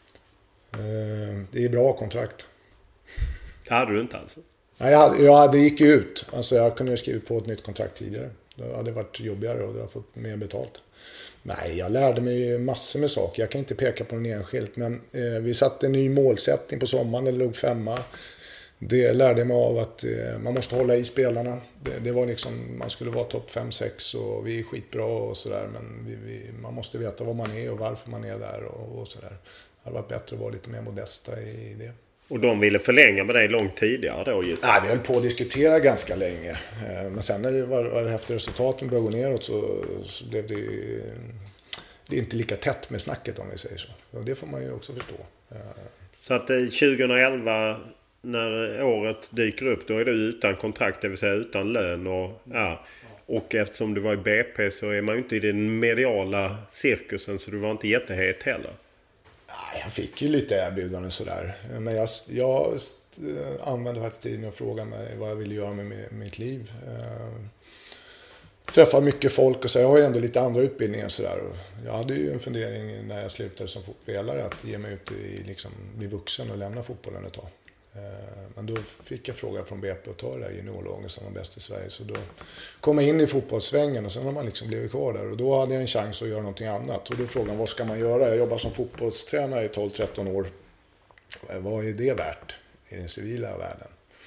Det är bra kontrakt. Det hade du inte alltså? Nej, jag, jag, det gick ju ut. Alltså jag kunde ju skriva på ett nytt kontrakt tidigare. Det hade varit jobbigare och jag hade fått mer betalt. Nej, jag lärde mig massor med saker. Jag kan inte peka på en enskilt. Men eh, vi satte en ny målsättning på sommaren. Det låg femma. Det lärde mig av att eh, man måste hålla i spelarna. Det, det var liksom, man skulle vara topp fem sex och vi är skitbra och sådär. Men vi, vi, man måste veta vad man är och varför man är där och, och sådär. Det hade varit bättre att vara lite mer modesta i det. Och de ville förlänga med dig långt tidigare då? Just. Nej, vi höll på att diskutera ganska länge. Men sen när det var, var efter resultaten började gå neråt så, så blev det, det är inte lika tätt med snacket om vi säger så. Och det får man ju också förstå. Så att tjugoelva när året dyker upp då är du utan kontrakt, det vill säga utan lön och ja. Och eftersom du var i B P så är man ju inte i den mediala cirkusen så du var inte jättehet heller. Nej, jag fick ju lite erbjudanden sådär. Men jag, jag använde faktiskt tiden och frågade mig vad jag ville göra med, med mitt liv. Jag träffade mycket folk och så jag har ju ändå lite andra utbildningar sådär. Jag hade ju en fundering när jag slutade som fotbollsspelare att ge mig ut i liksom, bli vuxen och lämna fotbollen ett tag. Men då fick jag fråga från B P att ta det där juniorlaget som var bäst i Sverige. Så då kom jag in i fotbollssvängen och sen har man liksom blivit kvar där. Och då hade jag en chans att göra någonting annat. Och då frågade jag, vad ska man göra? Jag jobbar som fotbollstränare i tolv tretton år. Vad är det värt i den civila världen?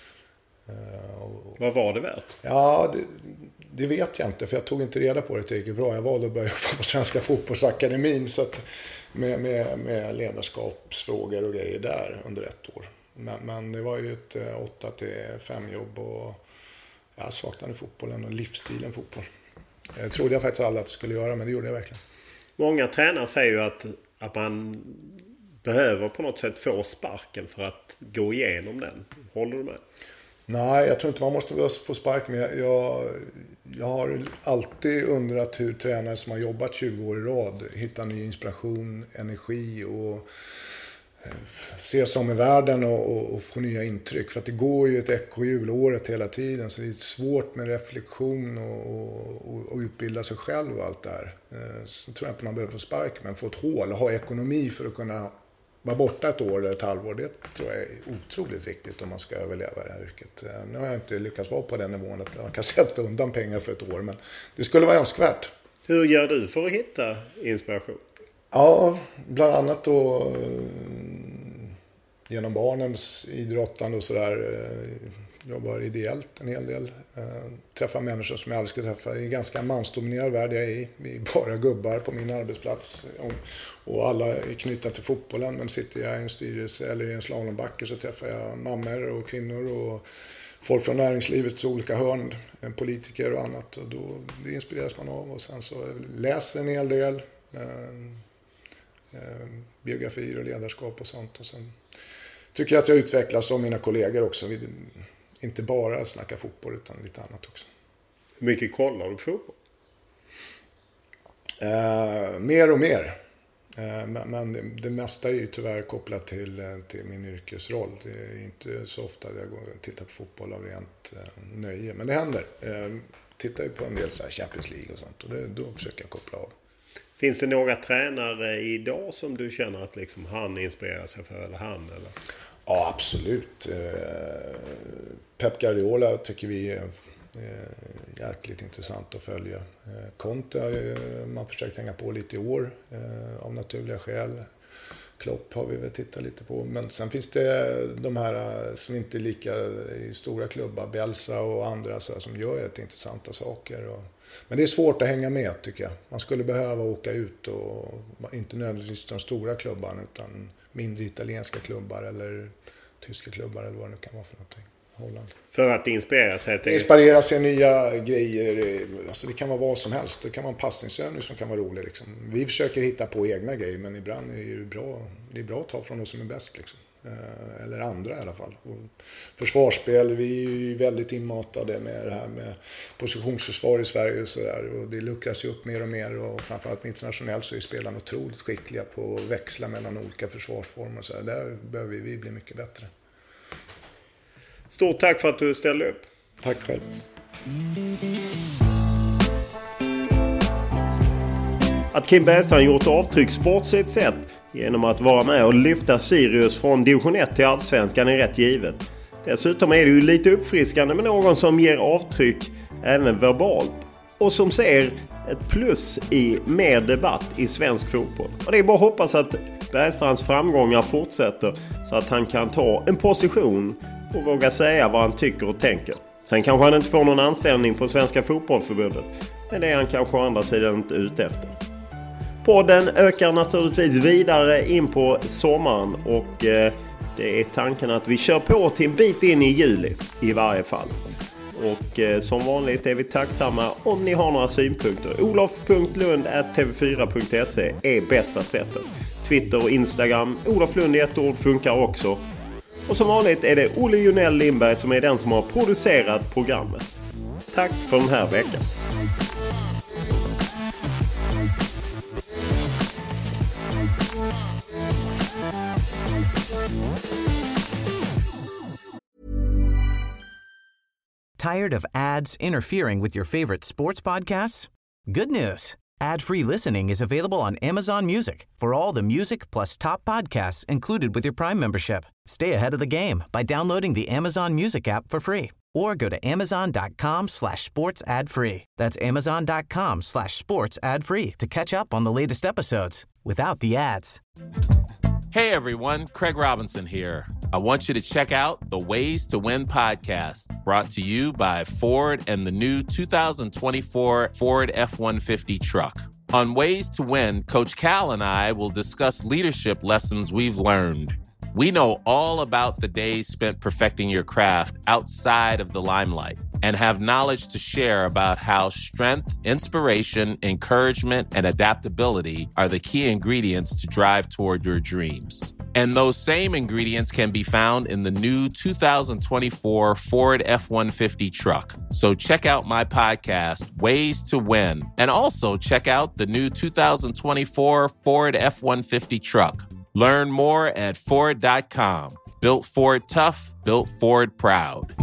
Och, vad var det värt? Ja, det, det vet jag inte. För jag tog inte reda på det tillräckligt bra. Jag valde att börja jobba på Svenska fotbollsakademin. Så att med, med, med ledarskapsfrågor och grejer där under ett år. Men, men det var ju ett åtta till fem jobb och jag saknade fotbollen och livsstilen fotboll. Jag trodde jag faktiskt alla att det skulle göra, men det gjorde jag verkligen. Många tränare säger ju att, att man behöver på något sätt få sparken för att gå igenom den. Håller du med? Nej, jag tror inte man måste få sparken. Jag, jag, jag har alltid undrat hur tränare som har jobbat tjugo år i rad hittar ny inspiration, energi och se sig om i världen och, och, och få nya intryck. För att det går ju ett ekorrhjul året hela tiden. Så det är svårt med reflektion och, och, och utbilda sig själv och allt där. Så tror jag inte man behöver få spark, men få ett hål och ha ekonomi för att kunna vara borta ett år eller ett halvår. Det tror jag är otroligt viktigt om man ska överleva det här yrket. Nu har jag inte lyckats vara på den nivån att man kan sätta undan pengar för ett år, men det skulle vara önskvärt. Hur gör du för att hitta inspiration? Ja, bland annat då genom barnens idrottande och sådär. Jobbar ideellt en hel del. Träffar människor som jag aldrig ska träffa. Det är en ganska mansdominerad värld jag är i. Vi är bara gubbar på min arbetsplats. Och alla är knutna till fotbollen. Men sitter jag i en styrelse eller i en slalombacke så träffar jag mammor och kvinnor och folk från näringslivets olika hörn, politiker och annat. Och då det inspireras man av och sen så läser en hel del eh, eh, biografier och ledarskap och sånt. Och sen tycker jag att jag utvecklas som mina kollegor också. Vi, inte bara snacka fotboll utan lite annat också. Hur mycket kollar du på fotboll? Eh, mer och mer. Eh, men men det, det mesta är ju tyvärr kopplat till, till min yrkesroll. Det är inte så ofta jag går och tittar på fotboll av rent eh, nöje. Men det händer. Eh, tittar ju på en del så här Champions League och sånt. Och det, då försöker jag koppla av. Finns det några tränare idag som du känner att liksom han inspirerar sig för eller han? Eller? Ja, absolut. Eh, Pep Guardiola tycker vi är eh, jäkligt intressant att följa. Eh, Conte har ju man försökt hänga på lite i år eh, av naturliga skäl. Klopp har vi väl tittat lite på. Men sen finns det de här som inte är lika i stora klubbar. Bielsa och andra så här, som gör ett intressanta saker. Och, men det är svårt att hänga med tycker jag. Man skulle behöva åka ut och inte nödvändigtvis de stora klubbarna utan mindre italienska klubbar eller tyska klubbar eller vad det nu kan vara för någonting. Holland. För att inspirera sig till... Inspirera sig nya grejer. Alltså det kan vara vad som helst. Det kan vara en passningsövning som kan vara rolig. Liksom. Vi försöker hitta på egna grejer men ibland är det bra, det är bra att ta från oss som är bäst. Liksom. Eller andra i alla fall. Och försvarsspel, vi är ju väldigt inmatade med det här med positionsförsvar i Sverige och sådär. Och det luckras ju upp mer och mer och framförallt internationellt så är spelarna otroligt skickliga på att växla mellan olika försvarsformer och sådär. Där behöver vi bli mycket bättre. Stort tack för att du ställde upp. Tack själv. Att Kim Bergstrand gjort avtryck sportsligt sett genom att vara med och lyfta Sirius från division ett till allsvenskan är rätt givet. Dessutom är det ju lite uppfriskande med någon som ger avtryck även verbalt och som ser ett plus i mer debatt i svensk fotboll. Och det är bara att hoppas att Bergstrands framgångar fortsätter så att han kan ta en position och våga säga vad han tycker och tänker. Sen kanske han inte får någon anställning på Svenska fotbollförbundet. Men det är han kanske å andra sidan inte ute efter. Podden ökar naturligtvis vidare in på sommaren. Och eh, det är tanken att vi kör på till en bit in i juli i varje fall. Och eh, som vanligt är vi tacksamma om ni har några synpunkter. olof punkt lund at t v fyra punkt se är bästa sättet. Twitter och Instagram, Olof Lund i ett ord funkar också. Och som vanligt är det Olle Jonell Lindberg som är den som har producerat programmet. Tack för den här veckan. Tired of ads interfering with your favorite sports podcasts? Good news. Ad-free listening is available on Amazon Music for all the music plus top podcasts included with your Prime membership. Stay ahead of the game by downloading the Amazon Music app for free or go to amazon.com slash sports ad free. That's amazon.com slash sports ad free to catch up on the latest episodes without the ads. Hey everyone, Craig Robinson here. I want you to check out the Ways to Win podcast, brought to you by Ford and the new two thousand twenty-four Ford F one fifty truck. On Ways to Win, Coach Cal and I will discuss leadership lessons we've learned. We know all about the days spent perfecting your craft outside of the limelight and have knowledge to share about how strength, inspiration, encouragement, and adaptability are the key ingredients to drive toward your dreams. And those same ingredients can be found in the new two thousand twenty-four Ford F one fifty truck. So check out my podcast, Ways to Win, and also check out the new two thousand twenty-four Ford F one fifty truck. Learn more at Ford dot com. Built Ford tough, built Ford proud.